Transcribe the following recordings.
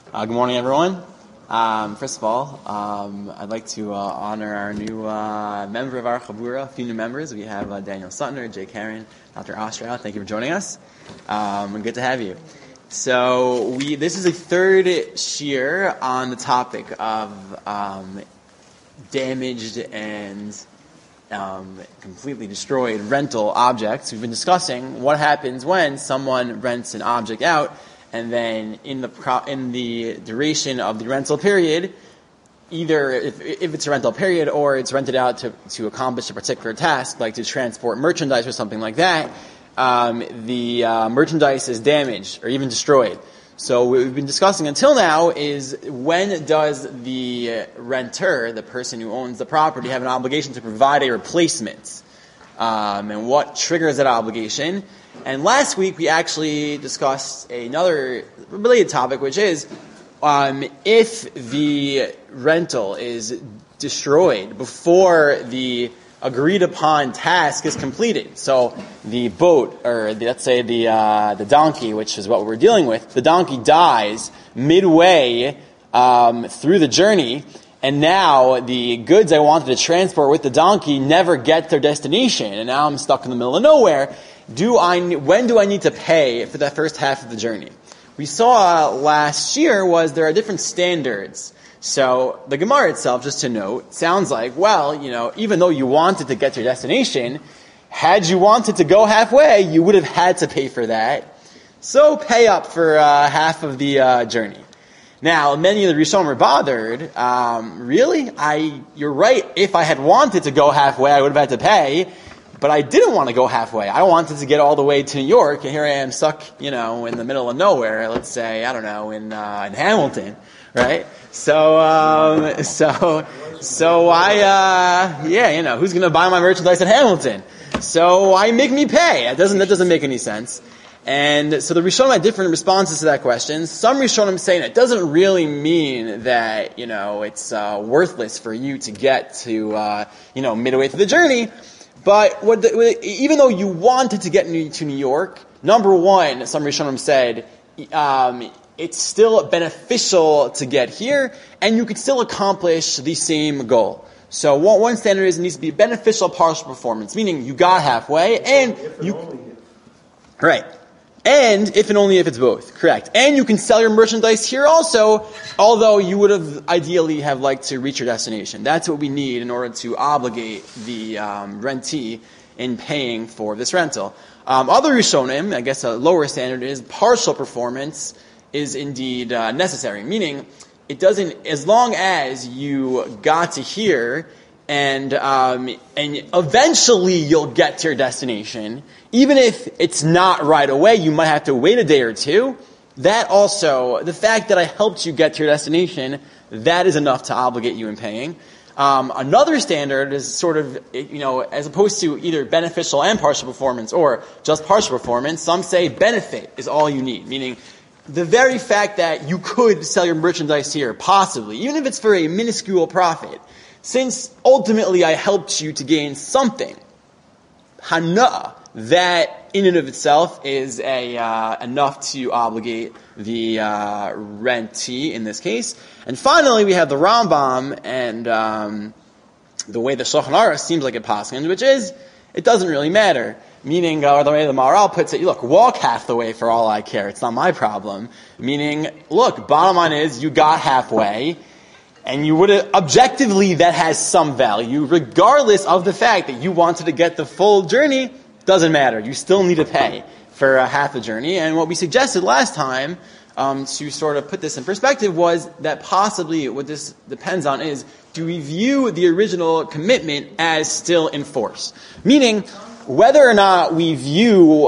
Good morning, everyone. First of all, I'd like to honor our new member of our Chabura, a few new members. We have Daniel Sutner, Jay Karen, Dr. Ostrow. Thank you for joining us. Good to have you. So this is a third shiur on the topic of damaged and completely destroyed rental objects. We've been discussing what happens when someone rents an object out, and then in the duration of the rental period, either if it's a rental period or it's rented out to accomplish a particular task, like to transport merchandise or something like that, the merchandise is damaged or even destroyed. So what we've been discussing until now is, when does the renter, the person who owns the property, have an obligation to provide a replacement? And what triggers that obligation? And last week we actually discussed another related topic, which is if the rental is destroyed before the agreed upon task is completed. So the boat, or let's say the donkey, which is what we're dealing with, the donkey dies midway through the journey, and now the goods I wanted to transport with the donkey never get their destination, and now I'm stuck in the middle of nowhere. When do I need to pay for that first half of the journey? We saw last year there are different standards. So the Gemara itself, just to note, sounds like, well, even though you wanted to get to your destination, had you wanted to go halfway, you would have had to pay for that. So pay up for half of the journey. Now, many of the Rishonim were bothered. Really? You're right. If I had wanted to go halfway, I would have had to pay. But I didn't want to go halfway. I wanted to get all the way to New York, and here I am stuck, in the middle of nowhere. Let's say, in Hamilton, right? So who's going to buy my merchandise in Hamilton? So make me pay. That doesn't make any sense. And so the Rishonim had different responses to that question. Some Rishonim saying it doesn't really mean that, it's worthless for you to get to, midway through the journey. But even though you wanted to get to New York, number one, some Rishonim said, it's still beneficial to get here, and you could still accomplish the same goal. So one standard is it needs to be beneficial partial performance, meaning you got halfway, and right. And if and only if it's both, correct. And you can sell your merchandise here also, although you would have ideally have liked to reach your destination. That's what we need in order to obligate the rentee in paying for this rental. Other Rishonim, I guess a lower standard is partial performance is indeed necessary, meaning it doesn't, as long as you got to here and eventually you'll get to your destination, even if it's not right away, you might have to wait a day or two. That also, the fact that I helped you get to your destination, that is enough to obligate you in paying. Another standard is sort of, as opposed to either beneficial and partial performance or just partial performance, some say benefit is all you need, meaning the very fact that you could sell your merchandise here, possibly, even if it's for a minuscule profit, since ultimately I helped you to gain something, hana, that in and of itself is enough to obligate the rentee in this case. And finally, we have the Rambam and the way the Shulchan Aruch seems like it passes, which is it doesn't really matter. Meaning, or the way the Maharal puts it, look, walk half the way for all I care. It's not my problem. Meaning, look, bottom line is you got halfway, and you would have, objectively that has some value, regardless of the fact that you wanted to get the full journey. Doesn't matter. You still need to pay for half the journey. And what we suggested last time, to sort of put this in perspective, was that possibly what this depends on is, do we view the original commitment as still in force? Meaning, whether or not we view,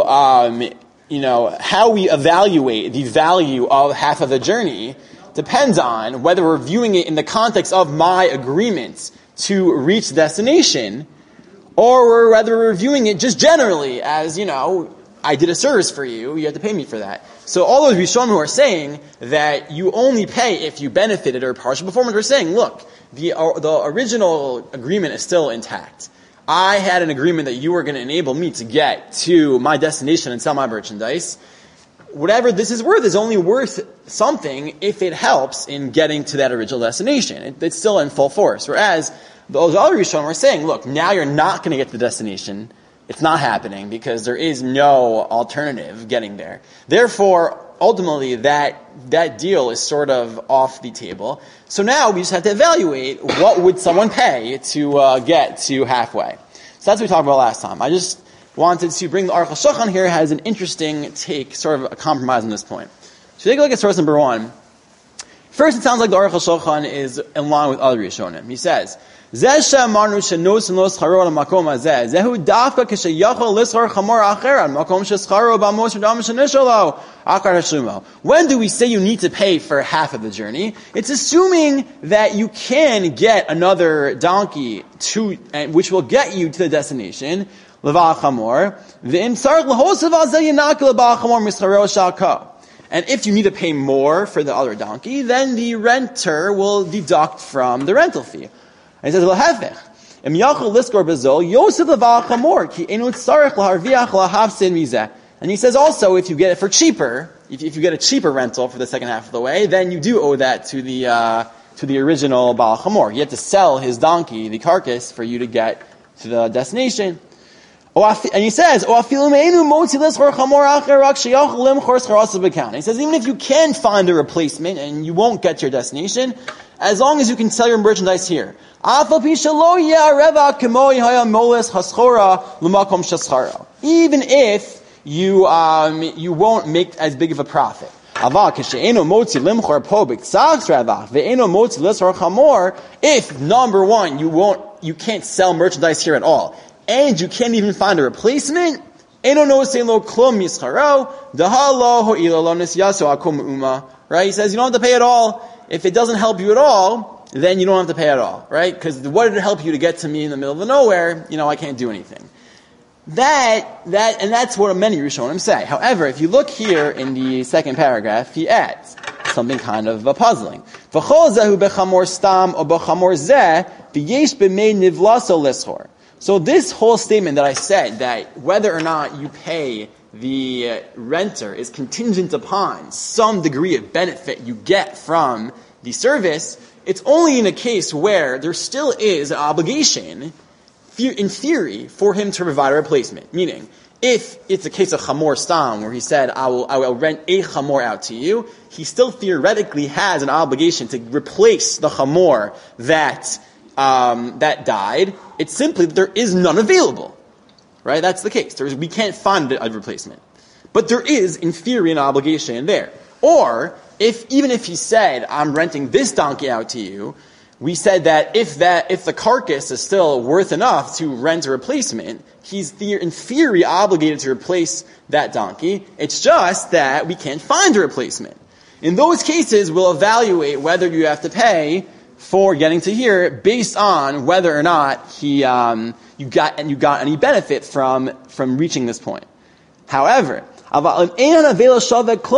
how we evaluate the value of half of the journey depends on whether we're viewing it in the context of my agreement to reach the destination, or whether we're viewing it just generally as, I did a service for you, you have to pay me for that. So all those Rishonim who are saying that you only pay if you benefited or partial performance are saying, look, the original agreement is still intact. I had an agreement that you were going to enable me to get to my destination and sell my merchandise. whatever this is worth is only worth something if it helps in getting to that original destination. It's still in full force. Whereas those other Rishonim were saying, look, now you're not going to get to the destination. It's not happening because there is no alternative getting there. Therefore, ultimately, that deal is sort of off the table. So now we just have to evaluate what would someone pay to get to halfway. So that's what we talked about last time. I just wanted to bring the Aruch HaShulchan here, has an interesting take, sort of a compromise on this point. So take a look at source number 1. First, it sounds like the Aruch HaShulchan is in line with other Rishonim. He says, Zeh she'amarnu she'nos and lo scharo l'makom hazeh, zehu dafka k'sheyachol l'schar chamor acheran, makom she'scharo b'amos v'dam she'nishalo, akar hashlumo. When do we say you need to pay for half of the journey? It's assuming that you can get another donkey which will get you to the destination, l'val chamor, v'im tzarich l'hosav al zeh yinak l'val chamor mischaro shalko. And if you need to pay more for the other donkey, then the renter will deduct from the rental fee. And he says, "Lahefech, im yachol liskor bezol yosef leval chamor ki enu tzarich laharviach lahafsin mizeh." And he says also, if you get it for cheaper, if you get a cheaper rental for the second half of the way, then you do owe that to the original Baal Chamor. You have to sell his donkey, the carcass, for you to get to the destination. And he says, and he says, even if you can find a replacement and you won't get to your destination, as long as you can sell your merchandise here. Even if you won't make as big of a profit. If, number one, you can't sell merchandise here at all, and you can't even find a replacement, right? He says you don't have to pay at all. If it doesn't help you at all, then you don't have to pay at all, right? Because what did it help you to get to me in the middle of the nowhere? I can't do anything. And that's what many Rishonim say. However, if you look here in the second paragraph, he adds something kind of puzzling. So this whole statement that I said, that whether or not you pay the renter is contingent upon some degree of benefit you get from the service, it's only in a case where there still is an obligation, in theory, for him to provide a replacement. Meaning, if it's a case of chamor stam, where he said, I will rent a chamor out to you, he still theoretically has an obligation to replace the chamor that died. It's simply that there is none available. Right? That's the case. We can't find a replacement. But there is, in theory, an obligation there. Or, even if he said, I'm renting this donkey out to you, we said that if the carcass is still worth enough to rent a replacement, he's in theory obligated to replace that donkey. It's just that we can't find a replacement. In those cases, we'll evaluate whether you have to pay for getting to here based on whether or not you got any benefit from reaching this point. However, if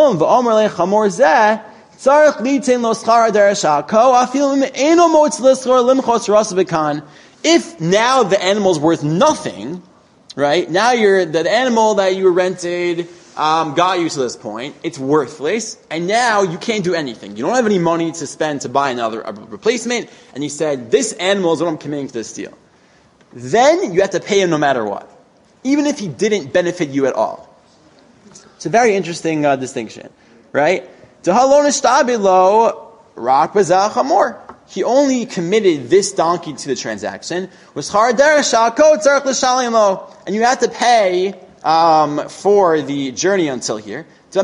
now the animal's worth nothing, right? Now the animal that you rented got you to this point, it's worthless, and now you can't do anything. You don't have any money to spend to buy a replacement, and you said, this animal is what I'm committing to this deal. Then you have to pay him no matter what, even if he didn't benefit you at all. It's a very interesting distinction, right? He only committed this donkey to the transaction, and you have to pay for the journey until here.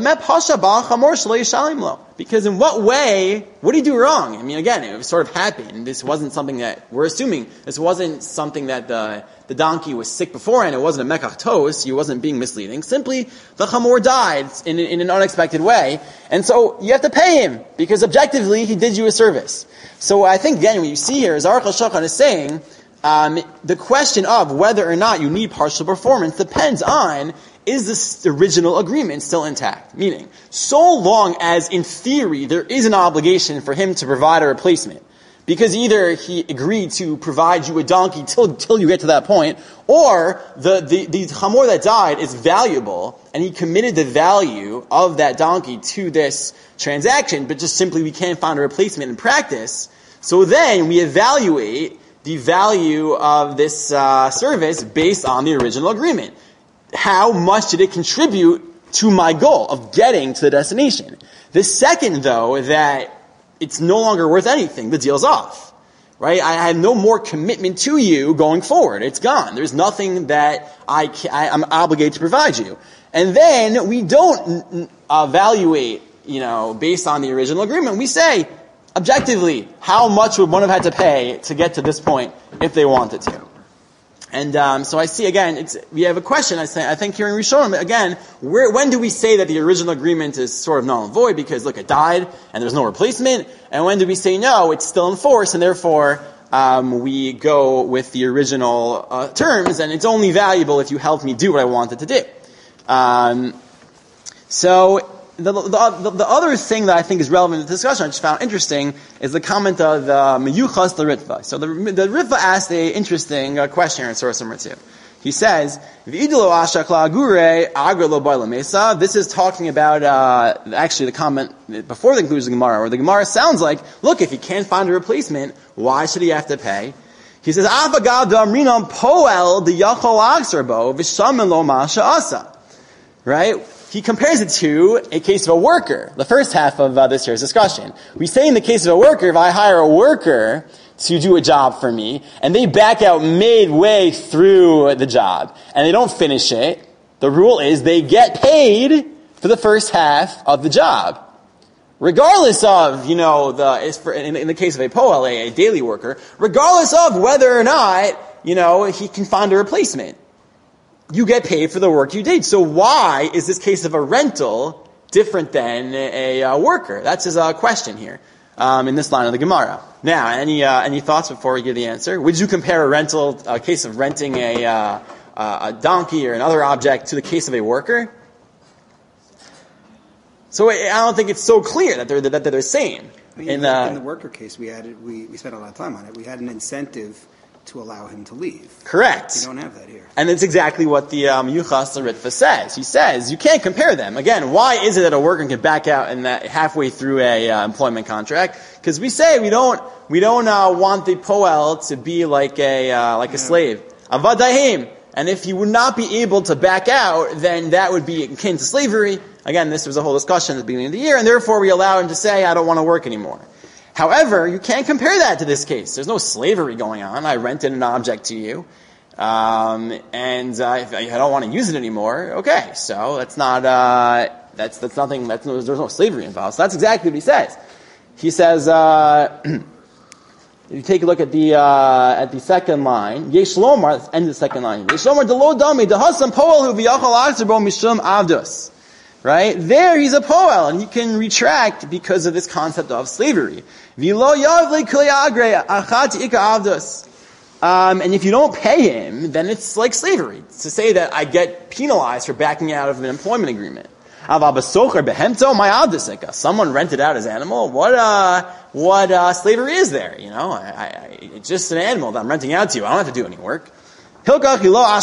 Because in what did he do wrong? I mean, again, it sort of happened. This wasn't something that, we're assuming, this wasn't something that the donkey was sick beforehand. It wasn't a mekach tos. He wasn't being misleading. Simply, the chamor died in an unexpected way. And so, you have to pay him, because objectively, he did you a service. So I think, again, what you see here is Aruch HaShulchan is saying, the question of whether or not you need partial performance depends on, is this original agreement still intact? Meaning, so long as in theory there is an obligation for him to provide a replacement, Because either he agreed to provide you a donkey till you get to that point, or the chamor that died is valuable, and he committed the value of that donkey to this transaction, but just simply we can't find a replacement in practice. So then we evaluate the value of this service based on the original agreement. How much did it contribute to my goal of getting to the destination? The second, though, that it's no longer worth anything, the deal's off. Right? I have no more commitment to you going forward. It's gone. There's nothing that I'm obligated to provide you. And then we don't evaluate, based on the original agreement. We say, objectively, how much would one have had to pay to get to this point if they wanted to? And so I see again, we have a question. I think here in Rishonim again, when do we say that the original agreement is sort of null and void because look, it died and there's no replacement? And when do we say no, it's still in force and therefore we go with the original terms and it's only valuable if you help me do what I wanted to do? So the other thing that I think is relevant to the discussion, I just found interesting, is the comment of the Meyuchas the Ritva. So the Ritva asked an interesting question in source number 2. He says, this is talking about, actually the comment before the conclusion of the Gemara, where the Gemara sounds like, look, if he can't find a replacement, why should he have to pay? He says, right? He compares it to a case of a worker, the first half of this year's discussion. We say in the case of a worker, if I hire a worker to do a job for me, and they back out midway through the job, and they don't finish it, the rule is they get paid for the first half of the job. Regardless of, in the case of a poel, a daily worker, regardless of whether or not, he can find a replacement. You get paid for the work you did. So why is this case of a rental different than a worker? That's his question here in this line of the Gemara. Now, any thoughts before we give the answer? Would you compare a case of renting a donkey or another object to the case of a worker? So I don't think it's so clear that they're the same. In the worker case, we spent a lot of time on it. We had an incentive to allow him to leave. Correct. You don't have that here. And it's exactly what the Yuchas Ritva says. He says, you can't compare them. Again, why is it that a worker can back out in that halfway through a employment contract? Because we say we don't want the poel to be like a slave. Avadahim. And if he would not be able to back out, then that would be akin to slavery. Again, this was a whole discussion at the beginning of the year, and therefore we allow him to say, I don't want to work anymore. However, you can't compare that to this case. There's no slavery going on. I rented an object to you, and if I don't want to use it anymore, okay. So that's not that's nothing. There's no slavery involved. So that's exactly what he says. He says, if you take a look at the second line, Yesh Lomar, let's end the second line. Yesh Lomar delo dami dehasam poel hu v'yachal atzerbo mishum avdus. Right? There he's a poel, and he can retract because of this concept of slavery. And if you don't pay him, then it's like slavery. It's to say that I get penalized for backing out of an employment agreement. Someone rented out his animal. What slavery is there? It's just an animal that I'm renting out to you. I don't have to do any work. Therefore,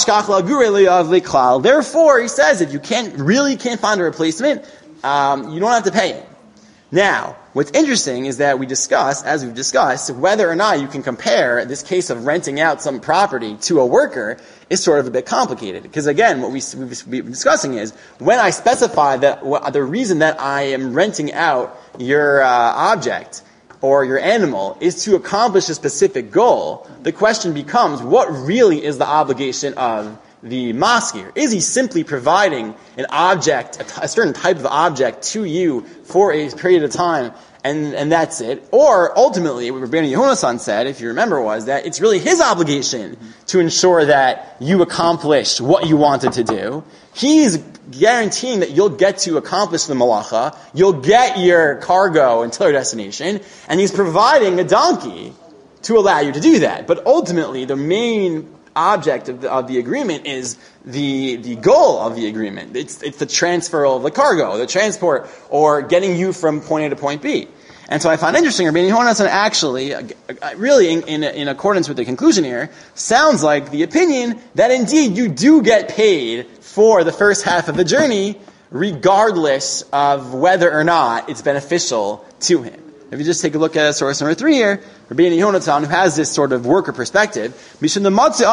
he says, if you can't find a replacement, you don't have to pay him. Now, what's interesting is that as we've discussed, whether or not you can compare this case of renting out some property to a worker is sort of a bit complicated. Because again, what we've been discussing is, when I specify that the reason that I am renting out your object or your animal is to accomplish a specific goal, the question becomes, what really is the obligation of the maskir? Is he simply providing an object, a certain type of object to you for a period of time, and that's it? Or ultimately, what Rabbeinu Yehonasan said, if you remember, was that it's really his obligation to ensure that you accomplished what you wanted to do. He's guaranteeing that you'll get to accomplish the malacha, you'll get your cargo until your destination, and he's providing a donkey to allow you to do that. But ultimately, the main object of the agreement is the goal of the agreement. It's the transfer of the cargo, the transport, or getting you from point A to point B. And so I found interesting, Rabbeinu Yochanan actually, really in accordance with the conclusion here, sounds like the opinion that indeed you do get paid for the first half of the journey, regardless of whether or not it's beneficial to him. If you just take a look at source number 3 here, Rabbeinu Yochanan, who has this sort of worker perspective, we can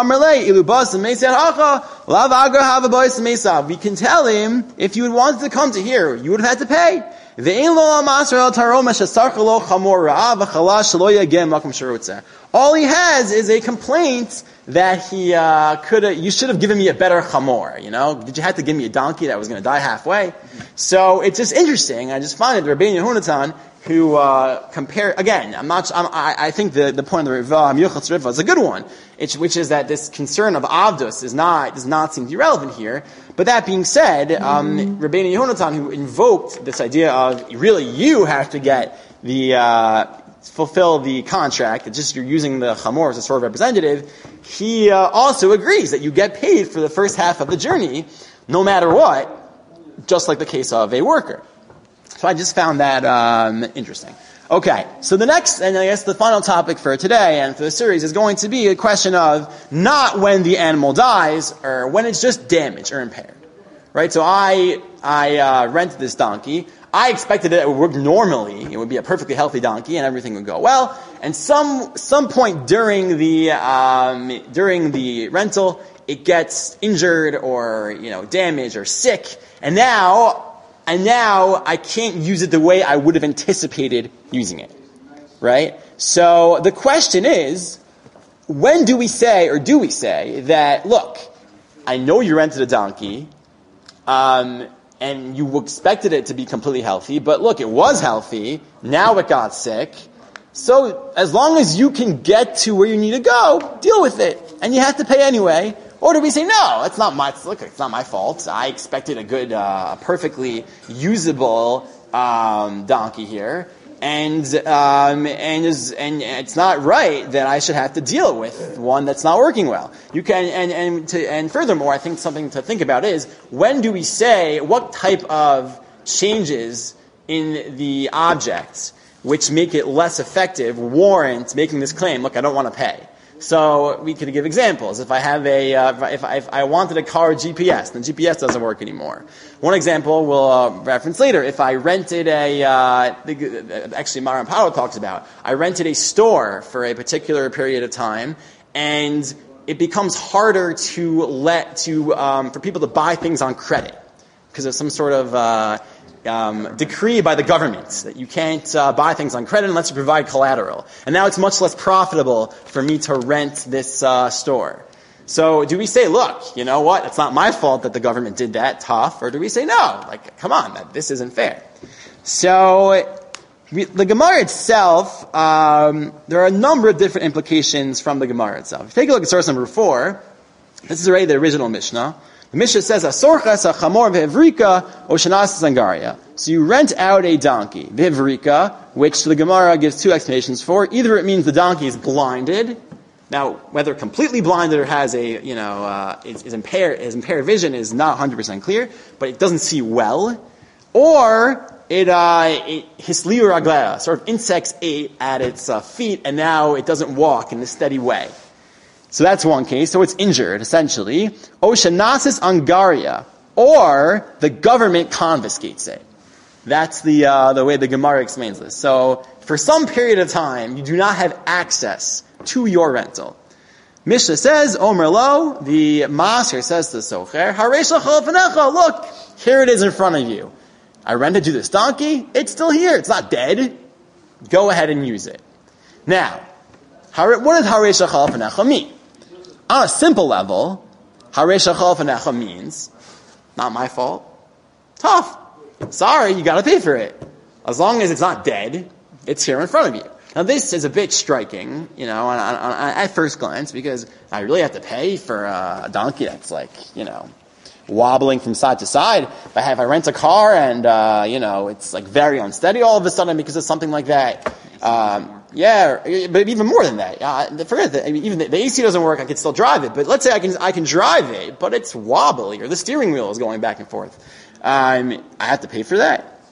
tell him, if you wanted to come to here, you would have had to pay. All he has is a complaint that you should have given me a better chamor, Did you have to give me a donkey that was going to die halfway? So it's just interesting. I just find it, Rabbeinu Yochanan, who compare again. I think the point of the Riva, Yuchas Riva, is a good one, which is that this concern of avdus does not seem to be relevant here. But that being said, Rabbeinu Yochanan, who invoked this idea of really you have to get fulfill the contract, it's just you're using the chamor as a sort of representative, he also agrees that you get paid for the first half of the journey, no matter what, just like the case of a worker. So I just found that interesting. Okay, so the next, and I guess the final topic for today and for the series is going to be a question of not when the animal dies, or when it's just damaged or impaired. Right, so I rented this donkey. I expected that it would work normally. It would be a perfectly healthy donkey and everything would go well. And some point during the rental, it gets injured or, damaged or sick. And now I can't use it the way I would have anticipated using it. Right? So the question is, when do we say that, look, I know you rented a donkey, and you expected it to be completely healthy, but look, it was healthy, now it got sick, so as long as you can get to where you need to go, deal with it, and you have to pay anyway. Or do we say, no, it's not my fault, I expected a good, perfectly usable, donkey here, and it's not right that I should have to deal with one that's not working well. You can, and furthermore, I think something to think about is, when do we say, what type of changes in the object which make it less effective warrant making this claim, look, I don't want to pay. So we could give examples. If I have if I wanted a car with GPS, then GPS doesn't work anymore. One example we'll reference later. If I rented actually Maran Paro talks about, I rented a store for a particular period of time, and it becomes harder for people to buy things on credit because of some sort of decree by the government that you can't buy things on credit unless you provide collateral. And now it's much less profitable for me to rent this store. So do we say, look, you know what, it's not my fault that the government did that, tough, or do we say, no, come on, this isn't fair. So the Gemara itself, there are a number of different implications from the Gemara itself. If you take a look at source number 4, this is already the original Mishnah. The Mishnah says, "Asorchas chamor ve'evrika oshanas zangaria." So you rent out a donkey, ve'evrika, which the Gemara gives 2 explanations for. Either it means the donkey is blinded. Now, whether completely blinded or has is impaired, his impaired vision is not 100% clear, but it doesn't see well, or hisliu raglea, sort of insects ate at its feet, and now it doesn't walk in a steady way. So that's one case. So it's injured, essentially. Oshanasis angaria, or the government confiscates it. That's the way the Gemara explains this. So for some period of time, you do not have access to your rental. Mishnah says, Omer lo, the master says to the socher, Haresh lachol v'necha, look, here it is in front of you. I rented you this donkey, it's still here, it's not dead. Go ahead and use it. Now, what does Haresh lachol v'necha mean? On a simple level, Haresh lachol v'necha means, not my fault, tough. Sorry, you gotta pay for it. As long as it's not dead, it's here in front of you. Now this is a bit striking, at first glance, because I really have to pay for a donkey that's wobbling from side to side. If I rent a car and, it's very unsteady all of a sudden because of something like that. But even more than that, forget that. I mean, even the AC doesn't work, I can still drive it. But let's say I can drive it, but it's wobbly, or the steering wheel is going back and forth. I have to pay for that.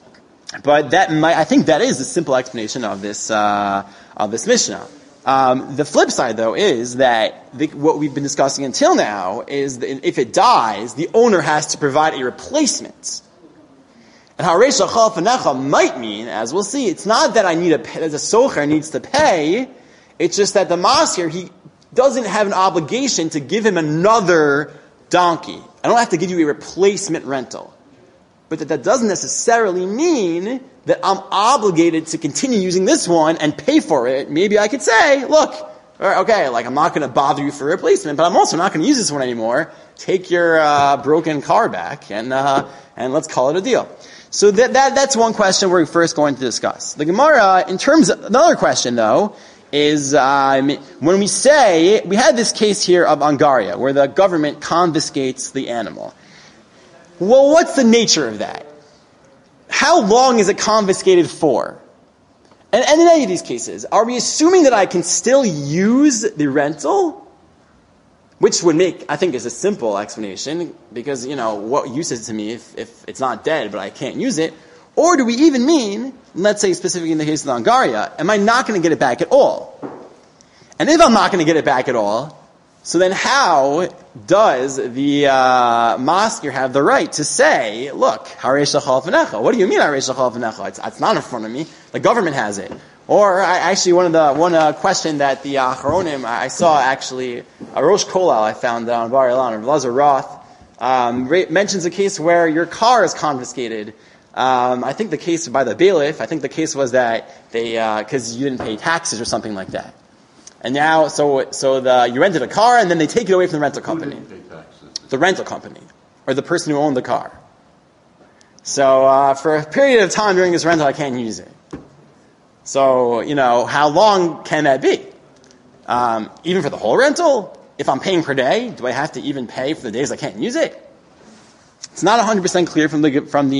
But I think that is the simple explanation of this Mishnah. The flip side, though, is that what we've been discussing until now is that if it dies, the owner has to provide a replacement. And Haresh Achal Fanecha might mean, as we'll see, it's not that that the socher needs to pay, it's just that the masker, he doesn't have an obligation to give him another donkey. I don't have to give you a replacement rental. But that doesn't necessarily mean that I'm obligated to continue using this one and pay for it. Maybe I could say, look, okay, like I'm not going to bother you for a replacement, but I'm also not going to use this one anymore. Take your broken car back and let's call it a deal. So that's one question we're first going to discuss. The Gemara, another question though, is when we say, we had this case here of Angaria, where the government confiscates the animal. Well, what's the nature of that? How long is it confiscated for? And in any of these cases, are we assuming that I can still use the rental? Which would make, I think, is a simple explanation, because, what use is it to me if it's not dead, but I can't use it? Or do we even mean, let's say specifically in the case of the Angaria, am I not going to get it back at all? And if I'm not going to get it back at all, so then how does the masker have the right to say, look, Haresh Achal Fanecha? What do you mean Haresh Achal Fanecha? It's not in front of me. The government has it. Or actually one question that the Acharonim, I saw actually, a Rosh Kolal I found on Bar Ilan, of Lazar Roth, mentions a case where your car is confiscated. I think the case by the bailiff, I think the case was that because you didn't pay taxes or something like that. And now, you rented a car and then they take it away from the rental company. Who didn't pay taxes? The rental company. Or the person who owned the car. So, for a period of time during this rental, I can't use it. So, how long can that be? Even for the whole rental? If I'm paying per day, do I have to even pay for the days I can't use it? It's not 100% clear from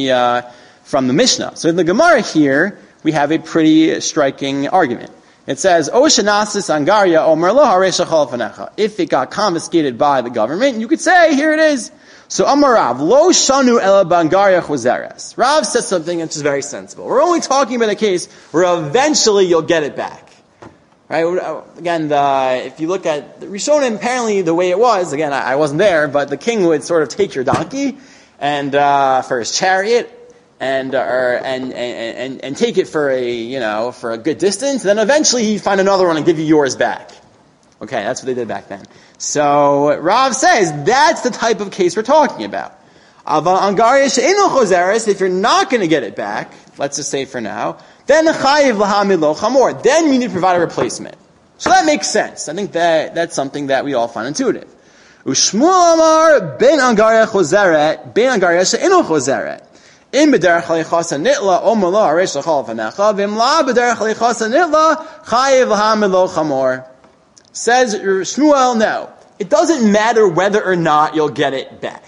the Mishnah. So in the Gemara here, we have a pretty striking argument. It says, O shenasis angaria omer lo haresh achal fanecha. If it got confiscated by the government, you could say, here it is. So Amar Rav, lo shanu ela bangaria chozeres. Rav says something which is very sensible. We're only talking about a case where eventually you'll get it back. Right? Again, if you look at the Rishonim, apparently the way it was, again, I wasn't there, but the king would sort of take your donkey and for his chariot, and take it for a good distance. Then eventually he'd find another one and give you yours back. Okay, that's what they did back then. So Rav says that's the type of case we're talking about. If you're not going to get it back, let's just say for now, then then you need to provide a replacement. So that makes sense. I think that's something that we all find intuitive. Ushmuel Amar ben Angaria chozeret ben Angaria she'eno chozeret. In b'derech halichasa nitla omer lo haresh l'chal v'necha v'imla b'derech halichasa nitla chayiv l'hamilo chamor. Says Shmuel, no. It doesn't matter whether or not you'll get it back.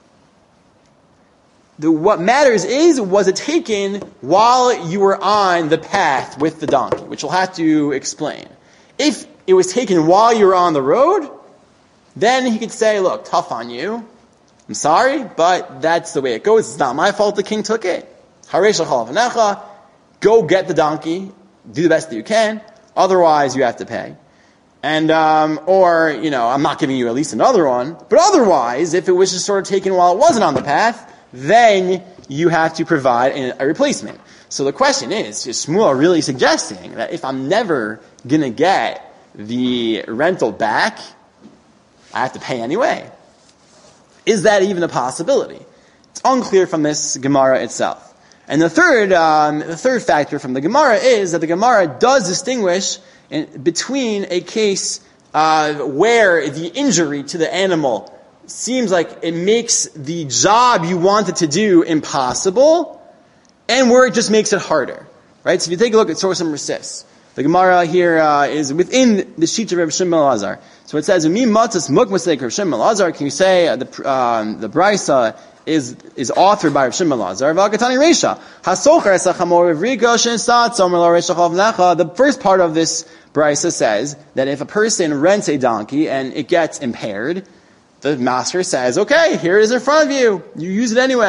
What matters is, was it taken while you were on the path with the donkey, which we'll have to explain. If it was taken while you were on the road, then he could say, look, tough on you. I'm sorry, but that's the way it goes. It's not my fault the king took it. Haresh l'chal v'necha. Go get the donkey. Do the best that you can. Otherwise, you have to pay. And, I'm not giving you at least another one. But otherwise, if it was just sort of taken while it wasn't on the path, then you have to provide a replacement. So the question is Shmuel really suggesting that if I'm never going to get the rental back, I have to pay anyway? Is that even a possibility? It's unclear from this Gemara itself. And the third factor from the Gemara is that the Gemara does distinguish between a case where the injury to the animal seems like it makes the job you wanted to do impossible, and where it just makes it harder. Right? So if you take a look at source number 6, the Gemara here is within the sheet of Reb Shimon Elazar. So it says, "Mi matzas mukmasek Reb Shimon Elazar." Can you say the brisa is authored by Reb Shimon Elazar? V'agatani Reisha hasocher esachamor v'rigo shenisat somer lo reisha chal v'necha. The first part of this brisa says that if a person rents a donkey and it gets impaired, the master says, "Okay, here it is in front of you. You use it anyway."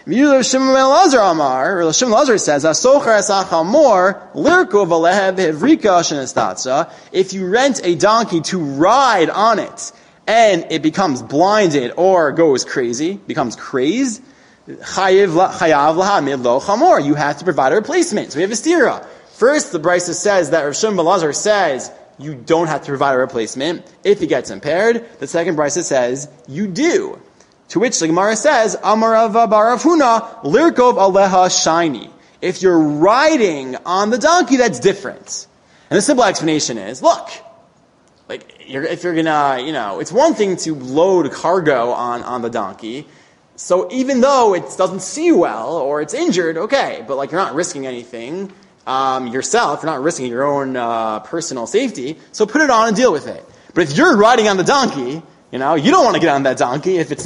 Shimon ben Elazar Amar, or Shimon ben Elazar says, "Asocher esach hamor lirkov aleha behivrika shenestatza." If you rent a donkey to ride on it, and it becomes blinded or goes crazy, becomes crazed, chayav lahamid lo chamor. You have to provide a replacement. So we have a stira. First, the Brisa says that Rav Shimon ben Elazar says you don't have to provide a replacement if he gets impaired. The second Brisa says you do. To which the Gemara says, Amar Rav bar Rav Huna, lirkov aleha shiny. If you're riding on the donkey, that's different. And the simple explanation is, look, if you're gonna, it's one thing to load cargo on the donkey. So even though it doesn't see well or it's injured, okay, but you're not risking anything yourself, you're not risking your own personal safety. So put it on and deal with it. But if you're riding on the donkey, you don't want to get on that donkey if it's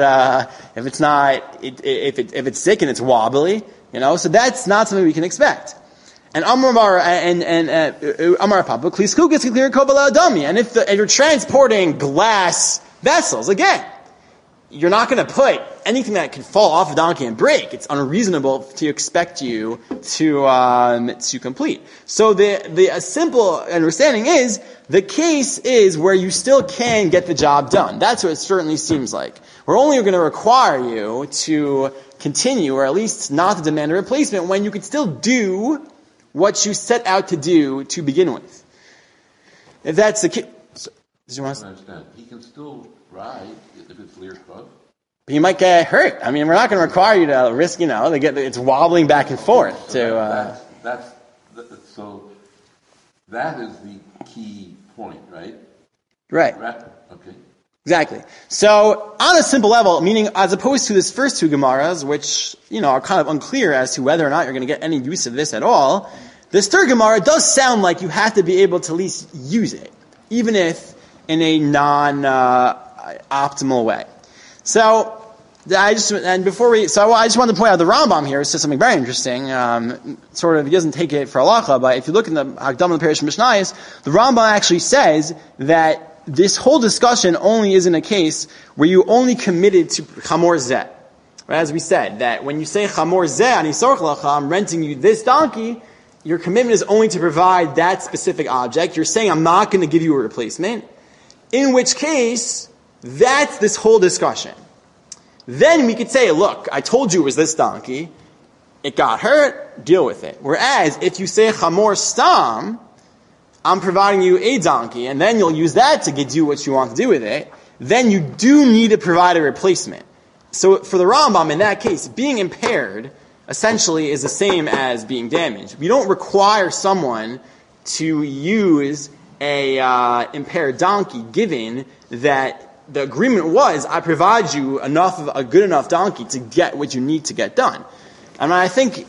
sick and it's wobbly, so that's not something we can expect. And Amar Papa, and if you're transporting glass vessels, again, you're not going to put anything that could fall off a donkey and break. It's unreasonable to expect you to complete. So the simple understanding is the case is where you still can get the job done. That's what it certainly seems like. We're only going to require you to continue, or at least not to demand a replacement, when you could still do what you set out to do to begin with. If that's the case, did you want to understand? He can still ride if it's Lirkov. But you might get hurt. I mean, we're not going to require you to risk, it's wobbling back and forth. So that is the key point, right? Right. Okay. Exactly. So, on a simple level, meaning as opposed to this first two Gemaras, which, are kind of unclear as to whether or not you're going to get any use of this at all, this third Gemara does sound like you have to be able to at least use it, even if in a non-optimal way. So, I just wanted to point out the Rambam here says something very interesting. He doesn't take it for halacha, but if you look in the Hakdama of the Parish Mishnayos, the Rambam actually says that this whole discussion only is in a case where you only committed to chamor zeh. Right? As we said, that when you say chamor zeh ani sorch lacha, I'm renting you this donkey, your commitment is only to provide that specific object. You're saying I'm not going to give you a replacement. In which case, that's this whole discussion. Then we could say, look, I told you it was this donkey. It got hurt. Deal with it. Whereas, if you say chamor stam, I'm providing you a donkey, and then you'll use that to do what you want to do with it, then you do need to provide a replacement. So for the Rambam, in that case, being impaired essentially is the same as being damaged. We don't require someone to use a impaired donkey, given that the agreement was, I provide you a good enough donkey to get what you need to get done. And I think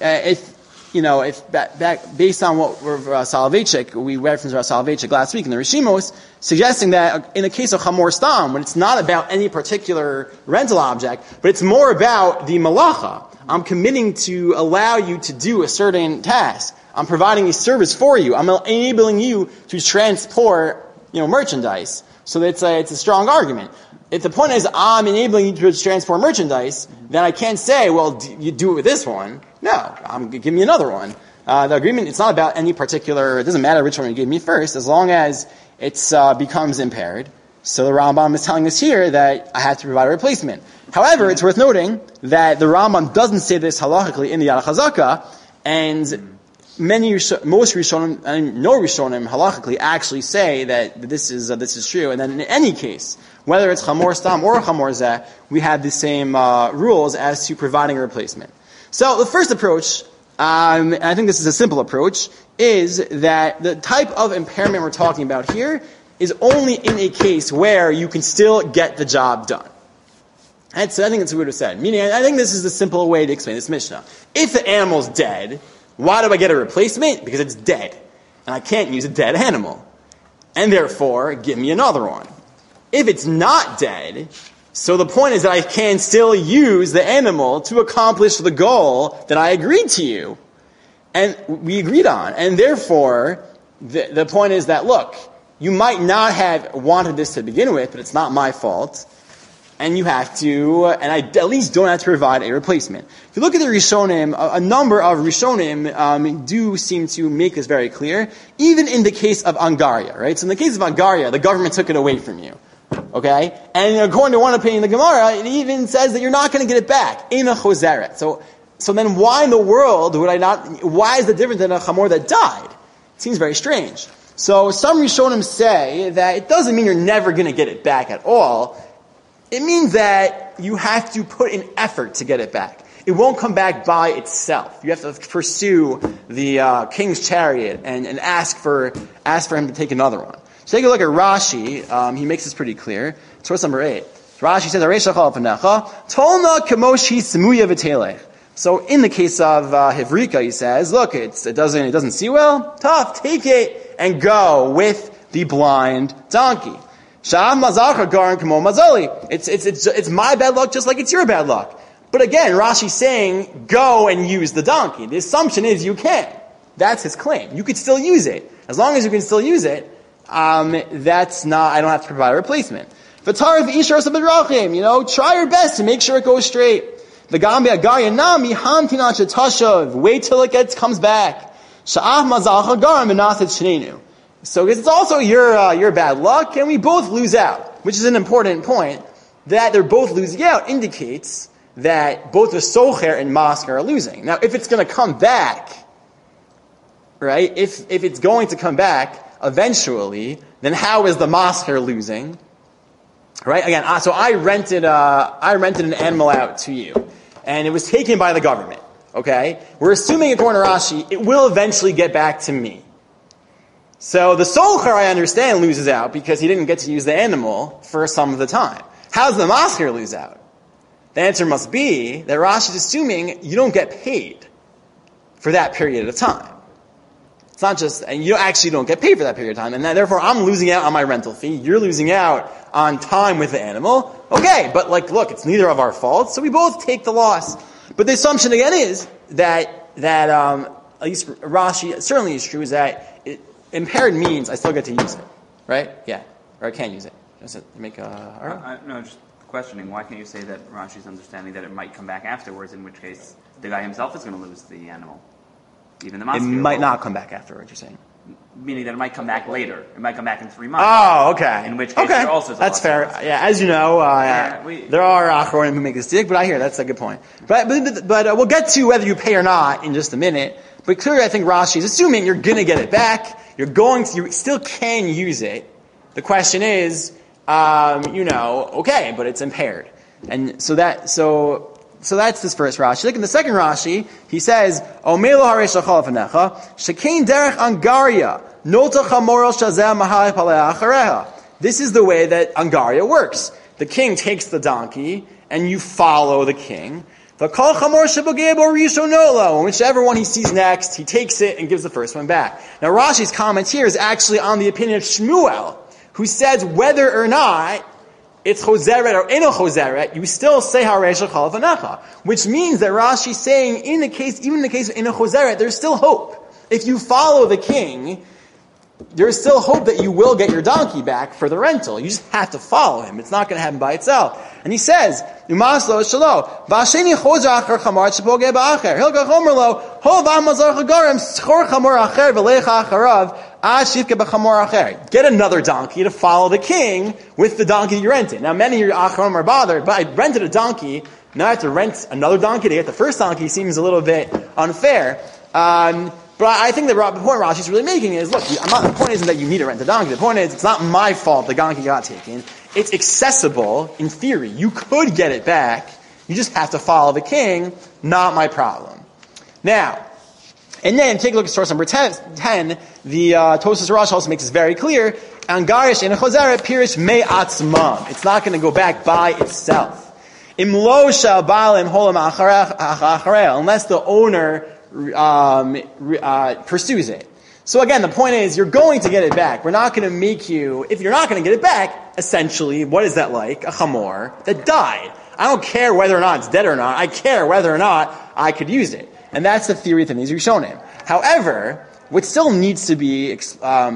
based on what Soloveitchik, we read from Soloveitchik last week in the Rishimos, suggesting that in a case of Chamor Stam, when it's not about any particular rental object, but it's more about the malacha. I'm committing to allow you to do a certain task. I'm providing a service for you. I'm enabling you to transport, merchandise. So it's a strong argument. If the point is I'm enabling you to transport merchandise, then I can't say, well, you do it with this one. No, give me another one. The agreement, it's not about any particular, it doesn't matter which one you give me first, as long as it becomes impaired. So the Rambam is telling us here that I have to provide a replacement. However, it's worth noting that the Rambam doesn't say this halachically in the Yad HaChazaka, and most Rishonim, and no Rishonim halachically actually say that this is true, and then in any case, whether it's Chamor Stam or Chamor Zeh, we have the same rules as to providing a replacement. So the first approach, and I think this is a simple approach, is that the type of impairment we're talking about here is only in a case where you can still get the job done. And so I think that's what we would have said. Meaning, I think this is the simple way to explain this Mishnah. If the animal's dead, why do I get a replacement? Because it's dead. And I can't use a dead animal. And therefore, give me another one. If it's not dead, so the point is that I can still use the animal to accomplish the goal that I agreed to you. And we agreed on. And therefore, the point is that, look, you might not have wanted this to begin with, but it's not my fault. and you have to, and I at least don't have to provide a replacement. If you look at the Rishonim, a number of Rishonim do seem to make this very clear, even in the case of Angaria, right? So in the case of Angaria, the government took it away from you. Okay? And according to one opinion in the Gemara, it even says that you're not going to get it back in a chozeret. So then why in the world would I not, why is it different than a chamor that died? It seems very strange. So some Rishonim say that it doesn't mean you're never going to get it back at all. It means that you have to put in effort to get it back. It won't come back by itself. You have to pursue the king's chariot and ask for him to take another one. So take a look at Rashi. He makes this pretty clear. Source number 8. Rashi says, Tolna kemoshi semuya v'telech. So in the case of Hivrika, he says, look, it doesn't see well. Tough, take it and go with the blind donkey. Sha'am mazalcha garan kamo mazali. It's my bad luck just like it's your bad luck. But again, Rashi's saying, go and use the donkey. The assumption is you can. That's his claim. You could still use it. As long as you can still use it, I don't have to provide a replacement. V'tarif ishar sabidrachim, try your best to make sure it goes straight. V'gam be'agaya nami hamtinan shetashav, wait till it comes back. Sha'af mazalcha garan v'naset shnenu. So it's also your bad luck, and we both lose out, which is an important point. That they're both losing out indicates that both the socher and masker are losing. Now, if it's going to come back, right? If it's going to come back eventually, then how is the masker losing? Right? Again, so I rented an animal out to you, and it was taken by the government. Okay, we're assuming according to Rashi, it will eventually get back to me. So the socher, I understand, loses out because he didn't get to use the animal for some of the time. How does the masker lose out? The answer must be that Rashi is assuming you don't get paid for that period of time. It's not just, and you actually don't get paid for that period of time, and therefore I'm losing out on my rental fee, you're losing out on time with the animal. Okay, but look, it's neither of our faults, so we both take the loss. But the assumption again is that at least Rashi certainly is true, is that impaired means I still get to use it, right? Yeah, or I can't use it. Does it make no, just questioning. Why can't you say that Rashi's understanding that it might come back afterwards? In which case, the guy himself is going to lose the animal. Even the masker. It might not come back afterwards. You're saying, meaning that it might come back later. It might come back in 3 months. Oh, okay. In which case, there also is a that's fair. Yeah, as you know, there are achronim who make this dig, but I hear that's a good point. But we'll get to whether you pay or not in just a minute. But clearly, I think Rashi is assuming you're going to get it back. You still can use it. The question is, okay, but it's impaired. And so that's this first Rashi. Look in the second Rashi, he says, Omelo haresh lachal afanecha, shekein derech Angaria, nota chamoro shazeh mahai palei achareha. This is the way that Angaria works. The king takes the donkey, and you follow the king. V'kol chamor shebogeh bo rishonolo, and whichever one he sees next, he takes it and gives the first one back. Now Rashi's comment here is actually on the opinion of Shmuel, who says whether or not it's chozeret or eno chozeret, you still say haresh lachal afanecha, which means that Rashi's saying even in the case of eno chozeret, there's still hope. If you follow the king, there's still hope that you will get your donkey back for the rental. You just have to follow him. It's not going to happen by itself. And he says, "Umaslo shelo v'asheni chozer acher chamar shepogeh ba'acher hilga chomer lo ho v'amazar chagarem schor chamor acher v'lecha acharav ad shivke b'chamor acher." Get another donkey to follow the king with the donkey you rented. Now, many of your acharim are bothered, but I rented a donkey. Now I have to rent another donkey to get the first donkey. Seems a little bit unfair. But I think the point Rashi's really making is, look, the point isn't that you need to rent a donkey. The point is, it's not my fault the donkey got taken. It's accessible, in theory. You could get it back. You just have to follow the king. Not my problem. Now, and then take a look at source number 10. The Tosas Rashi also makes this very clear. Angarish in a chozeret pirish me atzmam. It's not going to go back by itself. Imlo shal ba'alim holam achareh, unless the owner pursues it. So again, the point is, you're going to get it back. We're not going to make you, if you're not going to get it back, essentially, what is that like? A chamor that died. I don't care whether or not it's dead or not. I care whether or not I could use it. And that's the theory of Tanizir Rishonim. However, what still needs to be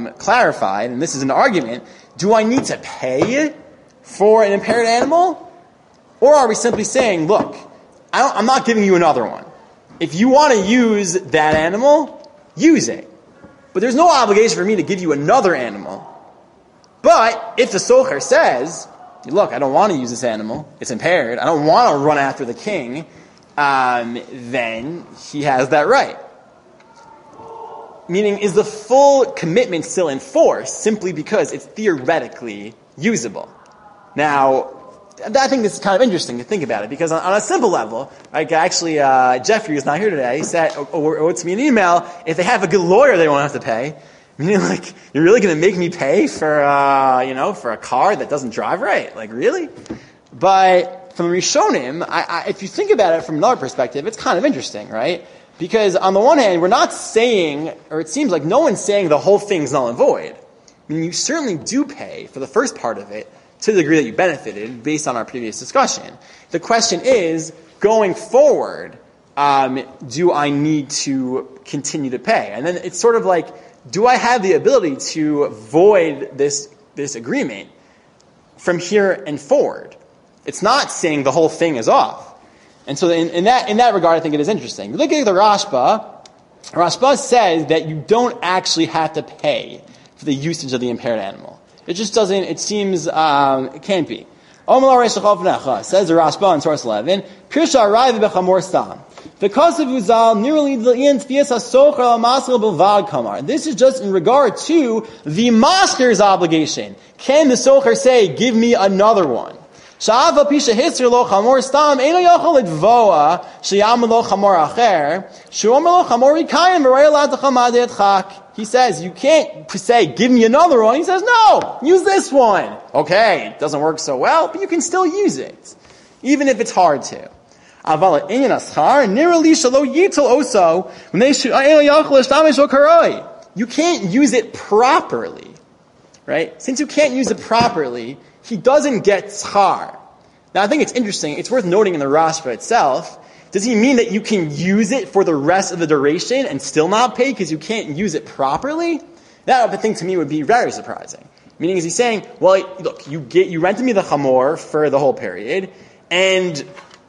clarified, and this is an argument, do I need to pay for an impaired animal? Or are we simply saying, look, I'm not giving you another one. If you want to use that animal, use it. But there's no obligation for me to give you another animal. But if the socher says, look, I don't want to use this animal, it's impaired, I don't want to run after the king, then he has that right. Meaning, is the full commitment still in force simply because it's theoretically usable? Now, I think this is kind of interesting to think about it, because on a simple level, like actually, Jeffrey, who's not here today, he said, or wrote me an email, if they have a good lawyer, they won't have to pay. Meaning, like, you're really going to make me pay for, for a car that doesn't drive right? Like, really? But from the Rishonim, if you think about it from another perspective, it's kind of interesting, right? Because on the one hand, we're not saying, or it seems like no one's saying the whole thing's null and void. I mean, you certainly do pay for the first part of it to the degree that you benefited based on our previous discussion. The question is, going forward, do I need to continue to pay? And then it's sort of like, do I have the ability to void this agreement from here and forward? It's not saying the whole thing is off. And so in that regard, I think it is interesting. Look at the Rashba. Rashba says that you don't actually have to pay for the usage of the impaired animal. It just doesn't, it seems, it can't be. Says the Rashba in source 11, Pirsha Arayv Bechamor Stam. Because of Uzal, nearly the end Fias HaSocher Al-Masr Bilvad Kamar. This is just in regard to the master's obligation. Can the Socher say, give me another one? Sha'ava pisha hisr lo chamor stam eno yochel edvoa sheyam lo chamor acher she'omer lo chamor yikayim v'rei la t'chamad etchak. He says, you can't say, give me another one. He says, no, use this one. Okay, it doesn't work so well, but you can still use it, even if it's hard to. Aval inyan aschar nirali shelo yitel oso v'nei eno yochel estamesh lo karoi. You can't use it properly, right? Since you can't use it properly, he doesn't get tzchar. Now I think it's interesting, it's worth noting in the Rashba itself, does he mean that you can use it for the rest of the duration and still not pay because you can't use it properly? That, I think, to me would be very surprising. Meaning, is he saying, well, look, you rented me the chamor for the whole period, and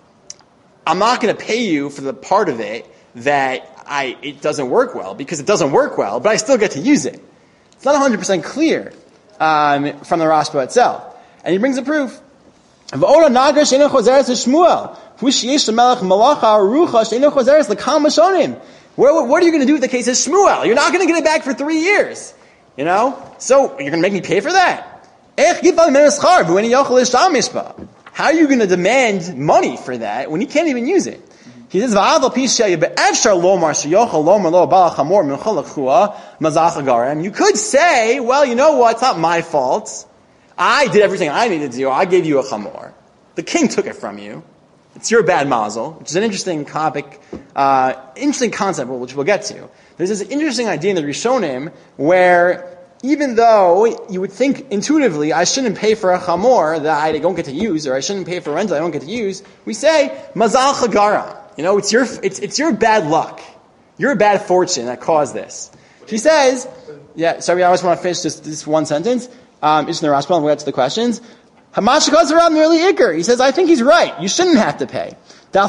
I'm not going to pay you for the part of it that it doesn't work well, because it doesn't work well, but I still get to use it. It's not 100% clear from the Rashba itself. And he brings a proof. What are you going to do with the case of Shmuel? You're not going to get it back for 3 years. So you're going to make me pay for that? How are you going to demand money for that when you can't even use it? He says, you could say, well, you know what, it's not my fault. I did everything I needed to do. I gave you a chamor. The king took it from you. It's your bad mazel, which is an interesting topic, interesting concept, which we'll get to. There's this interesting idea in the Rishonim where even though you would think intuitively, I shouldn't pay for a chamor that I don't get to use, or I shouldn't pay for rental I don't get to use, we say, mazal chagara. It's your bad luck. Your bad fortune that caused this. He says, I just want to finish this one sentence. It's in the Rashba, we'll get to the questions. He says, I think he's right. You shouldn't have to pay. Even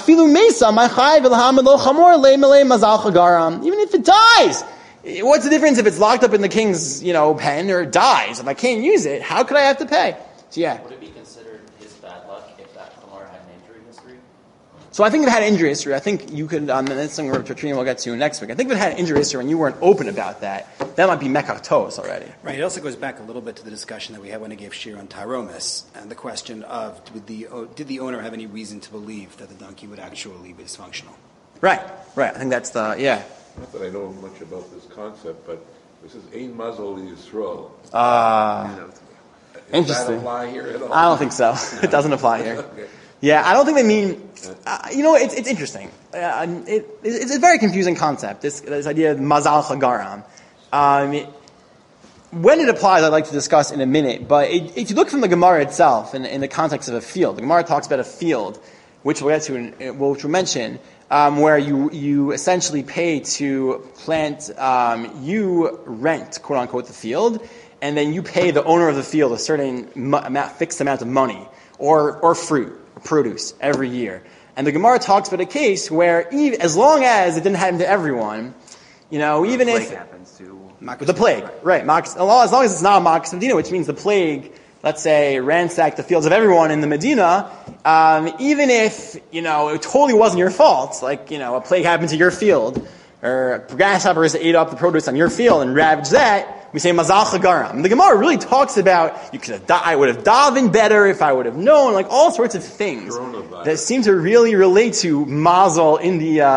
if it dies, what's the difference if it's locked up in the king's, pen or it dies? If I can't use it, how could I have to pay? So Would it be considered his bad luck if that chamor had an injury history? So I think if it had injury history, I think you could, and that's something we'll get to next week. I think if it had injury history and you weren't open about that, that might be mekach tos already. Right. It also goes back a little bit to the discussion that we had when I gave shir on Taromis, and the question of did the owner have any reason to believe that the donkey would actually be dysfunctional? Right. I think that's Not that I know much about this concept, but this is Ein Mazel Yisrael. Interesting. Does that apply here at all? I don't think so. It doesn't apply here. Okay. Yeah, I don't think they mean. It's interesting. It's a very confusing concept. This idea of mazal chagaram. When it applies, I'd like to discuss in a minute. But if you look from the Gemara itself, in the context of a field, the Gemara talks about a field, which we'll get to, which we'll mention, where you essentially pay to plant. You rent, quote unquote, the field, and then you pay the owner of the field a certain fixed amount of money or fruit. produce every year. And the Gemara talks about a case where as long as it didn't happen to everyone, even if happens to the plague, right? As long as it's not a Makas Medina, which means the plague, let's say, ransacked the fields of everyone in the Medina, even if it totally wasn't your fault, like a plague happened to your field, or grasshoppers ate up the produce on your field and ravaged that, we say Mazal Chagaram. The Gemara really talks about I would have davened better if I would have known, like all sorts of things that seem to really relate to Mazel in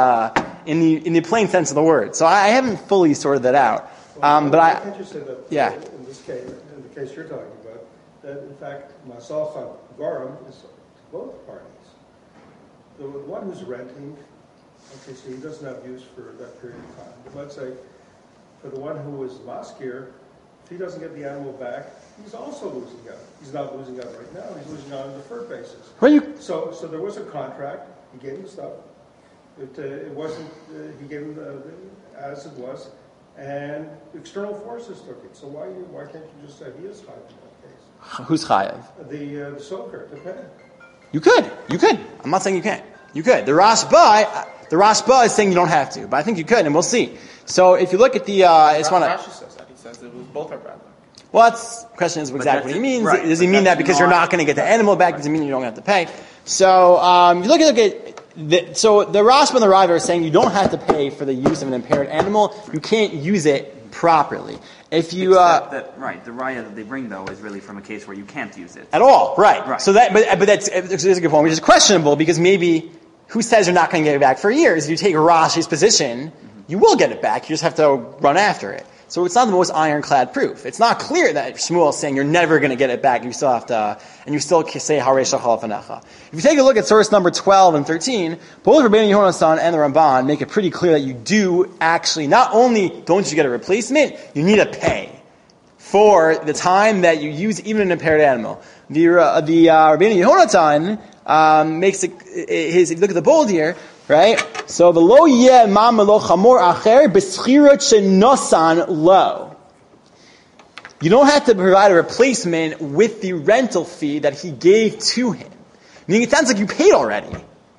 the plain sense of the word. So I haven't fully sorted that out. But I can't you say that in this case, in the case you're talking about, that in fact Mazal Chagaram is to both parties. The one who's renting, okay, so he doesn't have use for that period of time. But let's say for the one who is maskir, if he doesn't get the animal back, he's also losing out. He's not losing out right now. He's losing out on a deferred basis. So there was a contract. He gave him stuff. It wasn't. He gave him as it was, and external forces took it. So why can't you just say he is chayav in that case? Who's chayav? The soker to pay. You could. I'm not saying you can't. You could. The Rashba is saying you don't have to, but I think you could, and we'll see. So if you look at the, Rashi says that. He says it was both our bad luck. Well, the question is exactly what he means. Right, does he mean that because you're not going to get the animal back? Does it mean you don't have to pay? So if you look at so the Rashba and the Rava are saying you don't have to pay for the use of an impaired animal. You can't use it properly. If you the raya that they bring though is really from a case where you can't use it at all, right? So that's a good point, which is questionable because maybe who says you're not going to get it back for years? If you take Rashi's position, you will get it back. You just have to run after it. So it's not the most ironclad proof. It's not clear that Shmuel is saying you're never going to get it back. You still have to, and you still say Harei Shachal Fanecha. If you take a look at source number 12 and 13, both Rabbeinu Yochanan and the Ramban make it pretty clear that you do actually, not only don't you get a replacement, you need to pay for the time that you use even an impaired animal. The Rabbeinu Yochanan makes if you look at the bold here, right? So the lo yeh mam lo chamor acher b'schirot shenosan lo. You don't have to provide a replacement with the rental fee that he gave to him. Meaning it sounds like you paid already.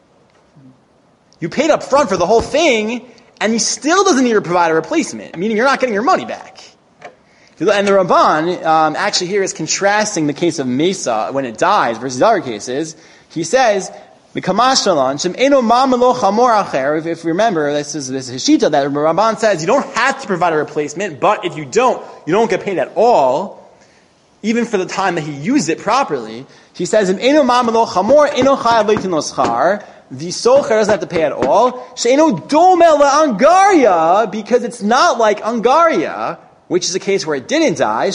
You paid up front for the whole thing, and he still doesn't need to provide a replacement. Meaning you're not getting your money back. And the Ramban actually here is contrasting the case of Mesa when it dies versus other cases. He says, if you remember, this is Hashita that Ramban says you don't have to provide a replacement, but if you don't get paid at all, even for the time that he used it properly. He says, the socher doesn't have to pay at all, because it's not like Angaria, which is a case where it didn't die.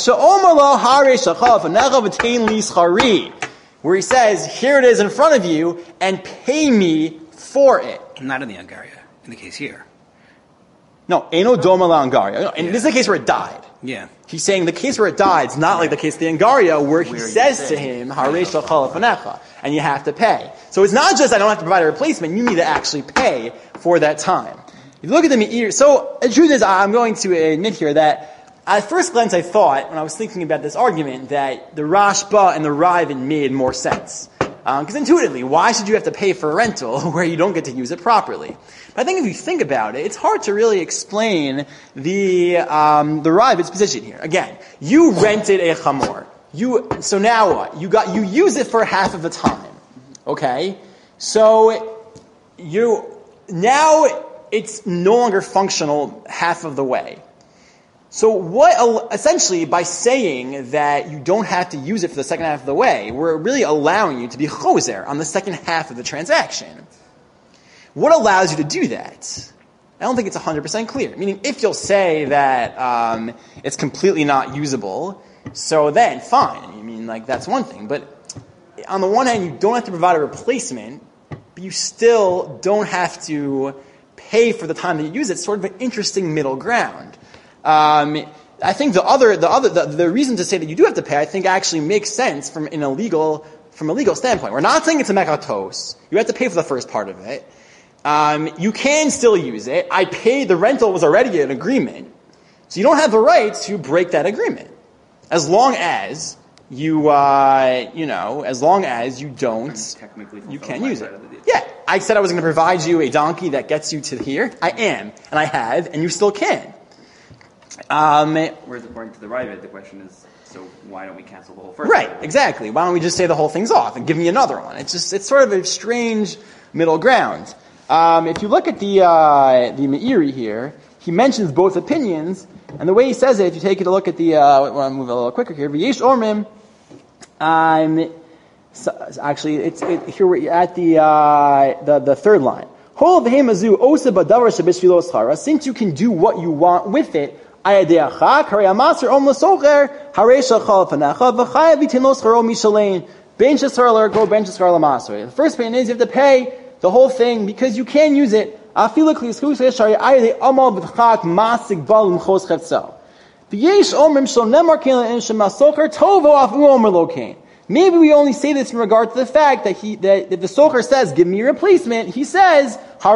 Where he says, here it is in front of you, and pay me for it. Not in the Angaria, in the case here. No, Eno Doma La Angaria. No, and this is the case where it died. Yeah. He's saying the case where it died is not like the case of the Angaria, where he says to him, Harei Shachal Fanecha, and you have to pay. So it's not just I don't have to provide a replacement, you need to actually pay for that time. If you look at the Me'ir, so the truth is, I'm going to admit here that at first glance, I thought, when I was thinking about this argument, that the Rashba and the Ravid made more sense. Because intuitively, why should you have to pay for a rental where you don't get to use it properly? But I think if you think about it, it's hard to really explain the Ravid's position here. Again, you rented a chamor. So now what? You use it for half of the time. Okay? So now it's no longer functional half of the way. So essentially, by saying that you don't have to use it for the second half of the way, we're really allowing you to be choser on the second half of the transaction. What allows you to do that? I don't think it's 100% clear. Meaning, if you'll say that it's completely not usable, so then, fine. I mean, that's one thing. But on the one hand, you don't have to provide a replacement, but you still don't have to pay for the time that you use it. It's sort of an interesting middle ground. I think the reason to say that you do have to pay, I think actually makes sense from a legal standpoint. We're not saying it's a mekatos. You have to pay for the first part of it. You can still use it. I paid, the rental was already an agreement. So you don't have the right to break that agreement. As long as you, as long as you don't, Technically you fulfill can't my use side it. of the deal. Yeah, I said I was going to provide you a donkey that gets you to here. I am, and I have, and you still can. Whereas according to the Ravid, the question is, so why don't we cancel the whole first? Right, exactly. Why don't we just say the whole thing's off and give me another one? It's sort of a strange middle ground. If you look at the Meiri here, he mentions both opinions, and the way he says it, if you take a look at the, I'll move a little quicker here, V'yesh Ormim, here we're at the third line. Since you can do what you want with it, the first opinion is you have to pay the whole thing because you can use it. Maybe we only say this in regard to the fact that if the socher says, give me a replacement, he says,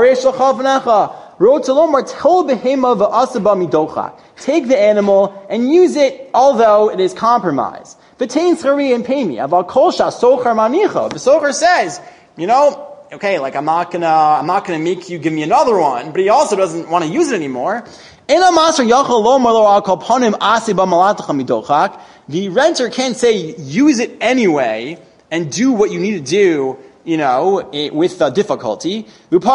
take the animal and use it although it is compromised. And pay me. If the socher says, okay, like I'm not gonna make you give me another one, but he also doesn't want to use it anymore. The renter can say, use it anyway, and do what you need to do, with difficulty.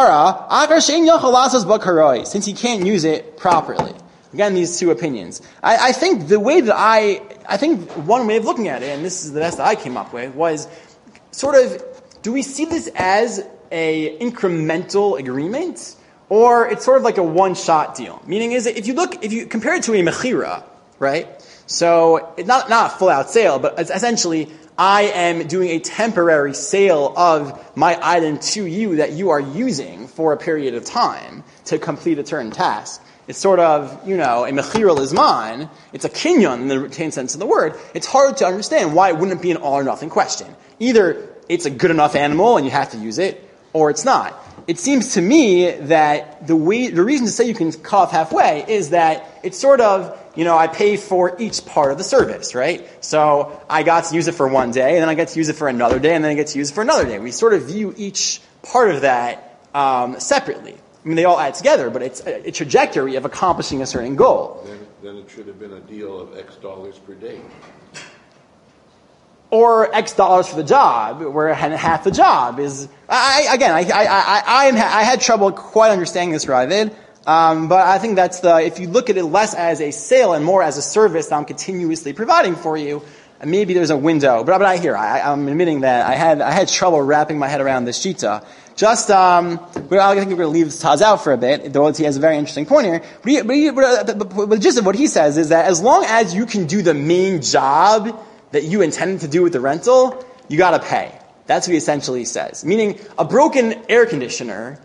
Since he can't use it properly. Again, these two opinions. I think the way that I think one way of looking at it, and this is the best that I came up with, was sort of, do we see this as a incremental agreement? Or it's sort of like a one-shot deal? Meaning is, if you compare it to a mechira, right? So, it's not a full-out sale, but it's essentially, I am doing a temporary sale of my item to you that you are using for a period of time to complete a certain task. It's sort of, a mechira lizman. It's a kinyan in the retained sense of the word. It's hard to understand why it wouldn't be an all or nothing question. Either it's a good enough animal and you have to use it, or it's not. It seems to me that the reason to say you can cut off halfway is that it's sort of, I pay for each part of the service, right? So I got to use it for one day, and then I get to use it for another day, and then I get to use it for another day. We sort of view each part of that separately. I mean, they all add together, but it's a trajectory of accomplishing a certain goal. Then it should have been a deal of X dollars per day. Or X dollars for the job, where half the job is. I had trouble quite understanding this, Ravid. But I think that's if you look at it less as a sale and more as a service that I'm continuously providing for you, maybe there's a window. But I'm admitting that I had trouble wrapping my head around this shita. I think we're going to leave Taz out for a bit, though he has a very interesting point here. But the gist of what he says is that as long as you can do the main job that you intended to do with the rental, you gotta pay. That's what he essentially says. Meaning, a broken air conditioner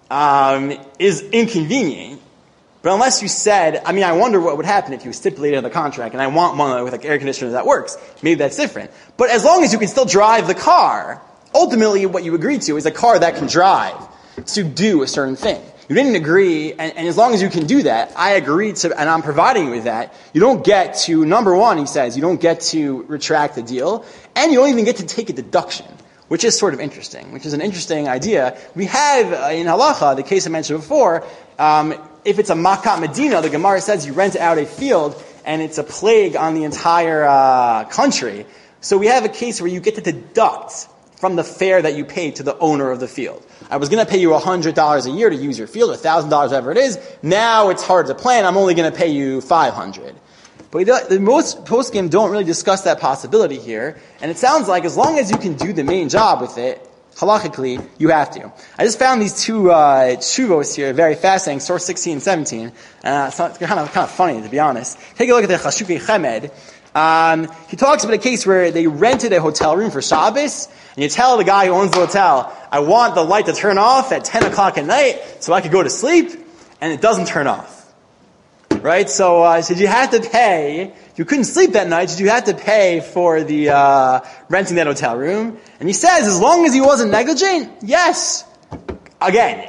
is inconvenient, but unless you said, I wonder what would happen if you stipulated in the contract, and I want one with an air conditioner that works. Maybe that's different. But as long as you can still drive the car, ultimately what you agreed to is a car that can drive to do a certain thing. You didn't agree, and as long as you can do that, I agreed to, and I'm providing you with that, you don't get to, number one, he says, you don't get to retract the deal, and you don't even get to take a deduction, which is sort of interesting, which is an interesting idea. We have, in halacha, the case I mentioned before, if it's a makat medina, the Gemara says you rent out a field, and it's a plague on the entire country. So we have a case where you get to deduct from the fare that you paid to the owner of the field. I was going to pay you $100 a year to use your field, or $1,000, whatever it is. Now it's hard to plan. I'm only going to pay you $500. But the most poskim don't really discuss that possibility here. And it sounds like as long as you can do the main job with it, halachically, you have to. I just found these two tshuvos here very fascinating, source 16 and 17. It's kind of funny, to be honest. Take a look at the Chashukei Chemed. He talks about a case where they rented a hotel room for Shabbos, and you tell the guy who owns the hotel, I want the light to turn off at 10 o'clock at night so I could go to sleep, and it doesn't turn off. Right? So you had to pay, if you couldn't sleep that night, you had to pay for the renting that hotel room. And he says, as long as he wasn't negligent, yes. Again,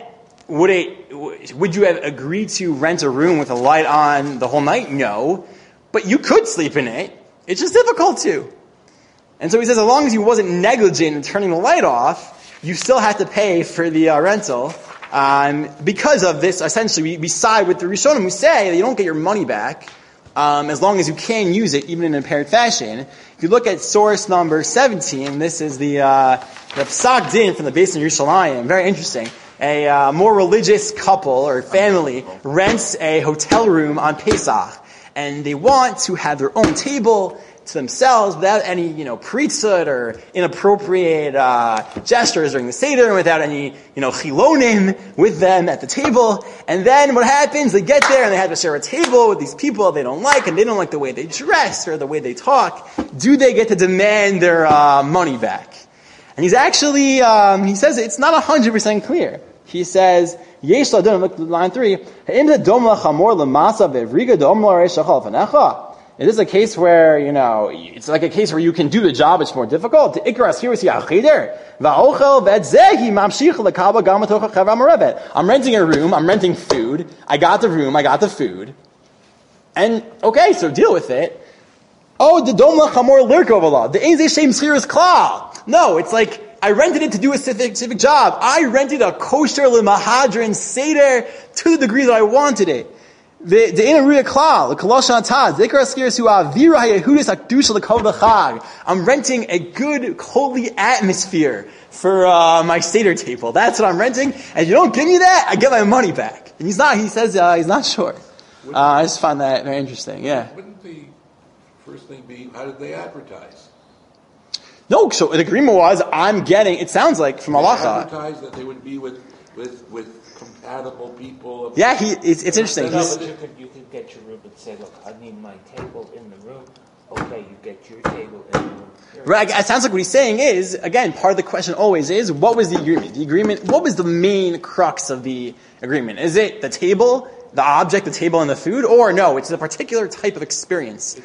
would you have agreed to rent a room with a light on the whole night? No. But you could sleep in it. It's just difficult to. And so he says, as long as he wasn't negligent in turning the light off, you still have to pay for the rental. Because of this, essentially, we side with the Rishonim. We say that you don't get your money back as long as you can use it, even in an impaired fashion. If you look at source number 17, this is the Psak Din from the Beis Din Yerushalayim. Very interesting. A more religious couple or family rents a hotel room on Pesach, and they want to have their own table to themselves without any, priesthood or inappropriate gestures during the Seder, and without any, chilonim with them at the table. And then what happens? They get there and they have to share a table with these people they don't like, and they don't like the way they dress or the way they talk. Do they get to demand their money back? And he's actually, he says it's not 100% clear. He says, Yesh ladon, look at line 3, is this a case where, it's like a case where you can do the job, it's more difficult? I'm renting a room, I'm renting food, I got the room, I got the food. And, okay, so deal with it. Oh, the dom lachamor lirkovala. The ain't shem schiras klal. No, it's like, I rented it to do a specific job. I rented a kosher lemahadrin seder to the degree that I wanted it. The inaruya klal, the kolosh antaz, zikra skiras hu avira hayehudis akdusha lekavod chag. I'm renting a good, holy atmosphere for my seder table. That's what I'm renting. And you don't give me that, I get my money back. And he says he's not sure. I just find that very interesting. Yeah. Wouldn't the first thing be, how did they advertise? No, so the agreement was, it sounds like from They halacha. advertised that they would be with compatible people. Yeah, it's interesting. No, but you could get your room and say, look, I need my table in the room. Okay, you get your table in the room. Right, it sounds like what he's saying is, again, part of the question always is, what was the agreement? What was the main crux of the agreement? Is it the table, the object, the table, and the food? Or no, it's a particular type of experience.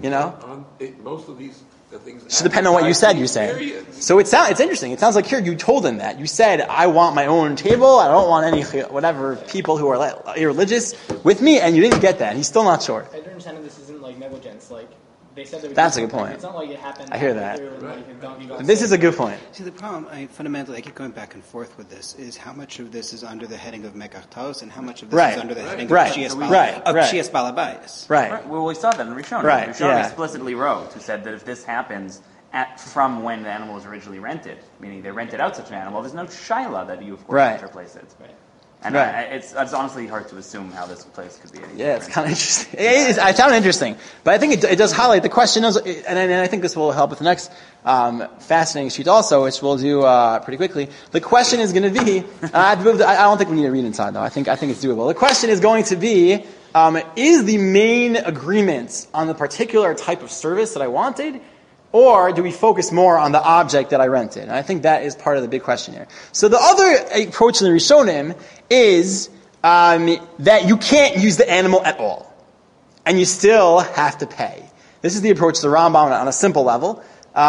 Most of these things should depend on what you said, you're saying. So it's interesting. It sounds like here you told him that. You said, I want my own table, I don't want any, people who are irreligious with me, and you didn't get that. He's still not sure. I don't understand that this isn't like negligence, they said that that's a good point. It's not like it happened. I hear that. Right. This is a good point. See, the problem, fundamentally, I keep going back and forth with this, is how much of this is under the heading of Mekach and how much of this is under the heading of Shias Balabayas. Right. Well, we saw that in Rishon. Right. Rishon explicitly wrote, who said that if this happens from when the animal was originally rented, meaning they rented out such an animal, there's no shaila that you, of course, have to replace it. Right. And it's honestly hard to assume how this place could be any different. It's kind of interesting. I found it interesting. But I think it does highlight the question, and I think this will help with the next fascinating sheet also, which we'll do pretty quickly. The question is going to be, I don't think we need to read inside though, I think it's doable. The question is going to be, is the main agreement on the particular type of service that I wanted, or do we focus more on the object that I rented? And I think that is part of the big question here. So the other approach in the Rishonim is that you can't use the animal at all, and you still have to pay. This is the approach to the Rambam on a simple level.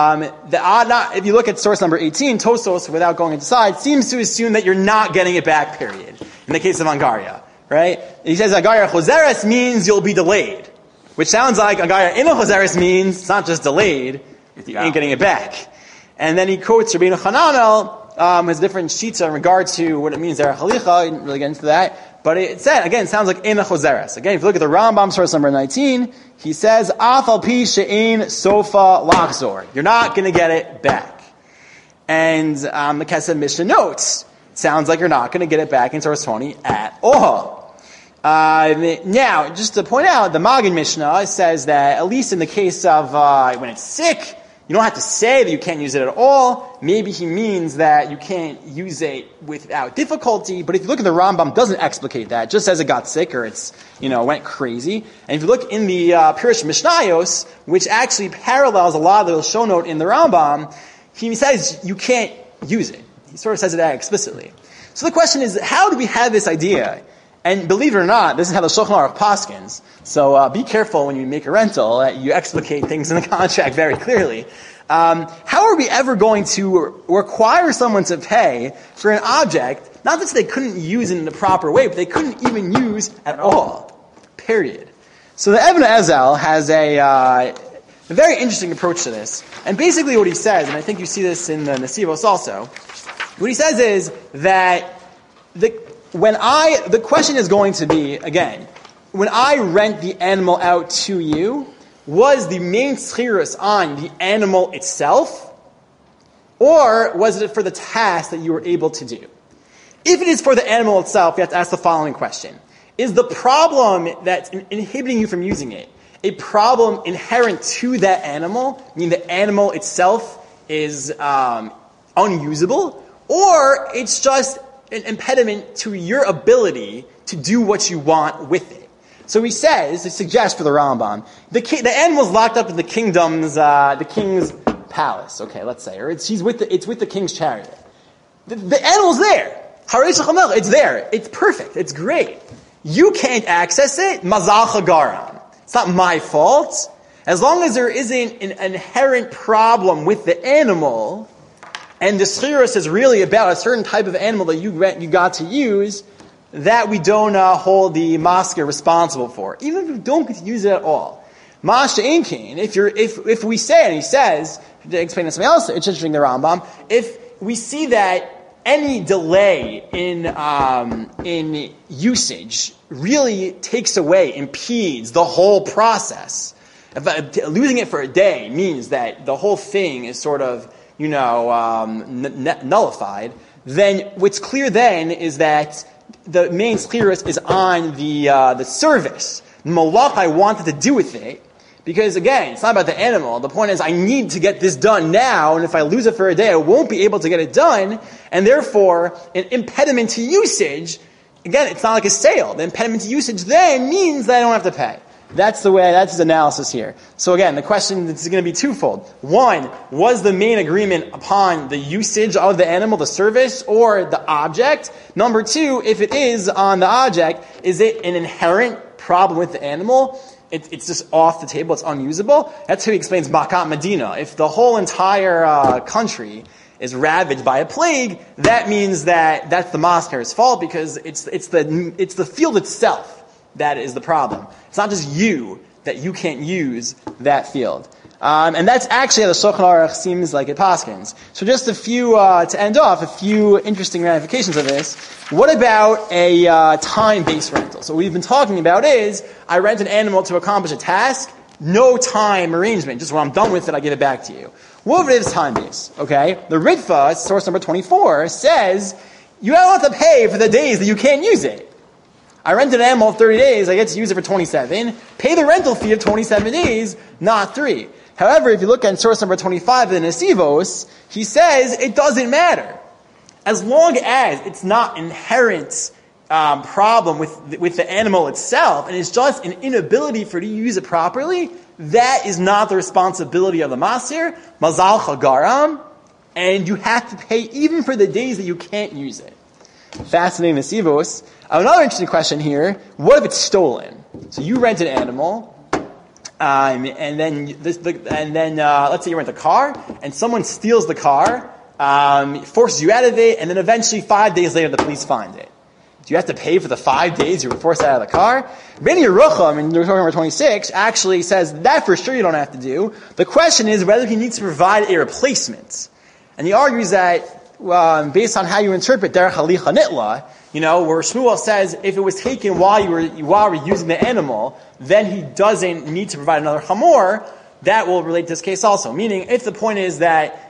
If you look at source number 18, Tosfos, without going inside, seems to assume that you're not getting it back, period. In the case of Angaria, right? He says Angaria Choseres means you'll be delayed, which sounds like Angaria Ina Choseres means it's not just delayed, you ain't getting it back. And then he quotes Rabbeinu Hananel, his different sheets in regard to what it means there. Chalicha, he didn't really get into that. But it sounds like Ina Choseres. Again, if you look at the Rambam, source number 19, he says, Afal pi she'ein sofa lachzor. You're not going to get it back. And the Kesed Mishnah notes, it sounds like you're not going to get it back in source 20 at all. Now, just to point out, the Magen Mishnah says that, at least in the case of when it's sick, you don't have to say that you can't use it at all. Maybe he means that you can't use it without difficulty. But if you look at the Rambam, doesn't explicate that. Just says it got sick or it's, went crazy. And if you look in the Pirush Mishnayos, which actually parallels a lot of the Shonot in the Rambam, he says you can't use it. He sort of says it explicitly. So the question is, how do we have this idea? And believe it or not, this is how the Shulchan Aruch paskins. So be careful when you make a rental that you explicate things in the contract very clearly. How are we ever going to require someone to pay for an object, not that they couldn't use it in the proper way, but they couldn't even use at all? Period. So the Ibn Ezel has a very interesting approach to this. And basically what he says, and I think you see this in the Nesivos also, what he says is that the question is going to be, again, when I rent the animal out to you, was the main schirus on the animal itself, or was it for the task that you were able to do? If it is for the animal itself, you have to ask the following question. Is the problem that's inhibiting you from using it a problem inherent to that animal, meaning the animal itself is unusable, or it's just an impediment to your ability to do what you want with it? So he suggests for the Rambam, the animal's locked up in the king's palace, okay, let's say, or it's with the king's chariot. The animal's there. It's there. It's perfect. It's great. You can't access it. Mazal chagaram. It's not my fault. As long as there isn't an inherent problem with the animal, and the schirus is really about a certain type of animal that you got to use, that we don't hold the masker responsible for, even if you don't get to use it at all. Masha Inkin, if we say, and he says, to explain this something else, it's interesting, the Rambam, if we see that any delay in usage really takes away, impedes the whole process. Losing it for a day means that the whole thing is sort of, nullified. Then what's clear then is that the main schirus is on the service. Malach I wanted to do with it. Because again, it's not about the animal. The point is I need to get this done now, and if I lose it for a day, I won't be able to get it done, and therefore, an impediment to usage, again, it's not like a sale. The impediment to usage then means that I don't have to pay. That's his analysis here. So again, the question is going to be twofold. One, was the main agreement upon the usage of the animal, the service, or the object? Number two, if it is on the object, is it an inherent problem with the animal? It's just off the table, it's unusable. That's how he explains Makat Medina. If the whole entire country is ravaged by a plague, that means that's the masker's fault, because it's the field itself that is the problem. It's not just you that you can't use that field. And that's actually how the Shulchan Aruch seems like it paskins. So just a few, to end off, a few interesting ramifications of this. What about a time-based rental? So what we've been talking about is, I rent an animal to accomplish a task, no time arrangement. Just when I'm done with it, I give it back to you. What if it is time-based? Okay? The Ritva, source number 24, says, you don't have to pay for the days that you can't use it. I rent an animal 30 days, I get to use it for 27. Pay the rental fee of 27 days, not 3. However, if you look at source number 25 in the Nesivos, he says it doesn't matter. As long as it's not inherent problem with the animal itself, and it's just an inability for you to use it properly, that is not the responsibility of the Masir, Mazal Chagaram, and you have to pay even for the days that you can't use it. Fascinating Nesivos. Another interesting question here, what if it's stolen? So you rent an animal, and then let's say you rent a car, and someone steals the car, forces you out of it, and then eventually 5 days later the police find it. Do you have to pay for the 5 days you were forced out of the car? Bnei Yerucham, in number 26, actually says that for sure you don't have to do. The question is whether he needs to provide a replacement. And he argues that, based on how you interpret Derech Halicha Nitla, where Shmuel says if it was taken while you were using the animal, then he doesn't need to provide another chamor, that will relate to this case also. Meaning, if the point is that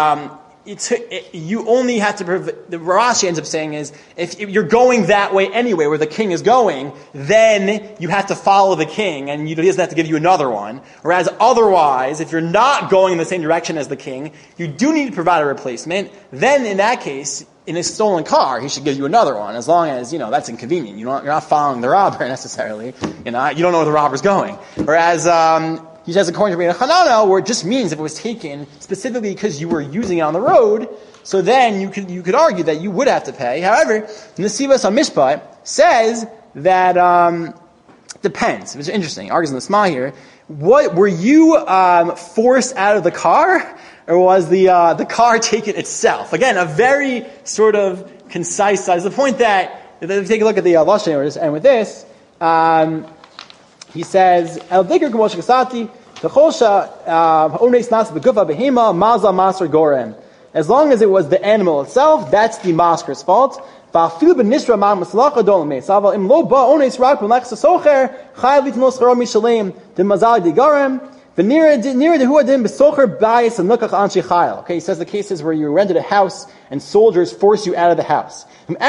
you only have to the Rashi ends up saying is, if you're going that way anyway, where the king is going, then you have to follow the king, and he doesn't have to give you another one. Whereas otherwise, if you're not going in the same direction as the king, you do need to provide a replacement. Then in that case, in a stolen car, he should give you another one, as long as, that's inconvenient. You're not following the robber necessarily. You don't know where the robber's going. Whereas, he says, according to Rabbeinu Hananel, where it just means if it was taken specifically because you were using it on the road, so then you could argue that you would have to pay. However, Nesivos HaMishpat says that depends. It's interesting. He argues in the Sma here. What were you forced out of the car, or was the car taken itself? Again, a very sort of concise size. The point that if you take a look at the Lashon, and with this. He says, the As long as it was the animal itself, that's the masker's fault. Okay, he says the cases where you rented a house and soldiers force you out of the house.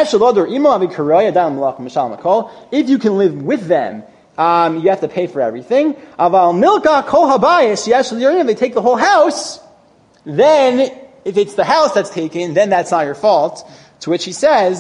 If you can live with them, you have to pay for everything. If they take the whole house, then if it's the house that's taken, then that's not your fault. To which he says,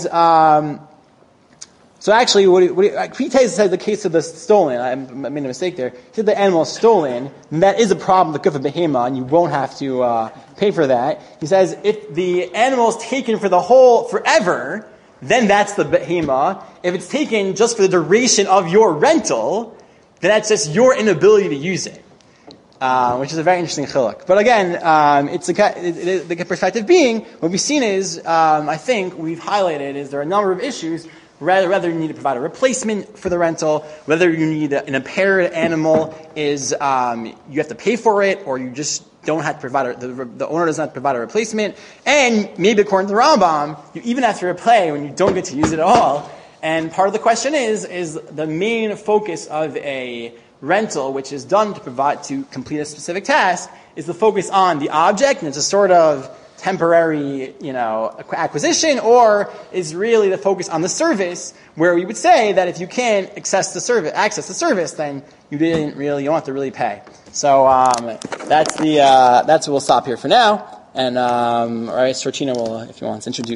so actually, Pitez says the case of the stolen, I made a mistake there. He said the animal is stolen, and that is a problem with the Kufa Behema, and you won't have to pay for that. He says if the animal is taken for the whole, forever, then that's the Behema. If it's taken just for the duration of your rental, then that's just your inability to use it. Which is a very interesting chiluk. But again, the perspective being, what we've seen is, I think we've highlighted is there are a number of issues. Whether you need to provide a replacement for the rental, whether you need an impaired animal is you have to pay for it, or you just don't have to provide the owner doesn't have to provide a replacement. And maybe according to the Rambam, you even have to repay when you don't get to use it at all. And part of the question is the main focus of a rental, which is done to complete a specific task, is the focus on the object, and it's a sort of temporary, acquisition, or is really the focus on the service, where we would say that if you can't access the service, then you don't have to really pay. So that's what we'll stop here for now, and all right, Sorchino will, if he wants, introduce.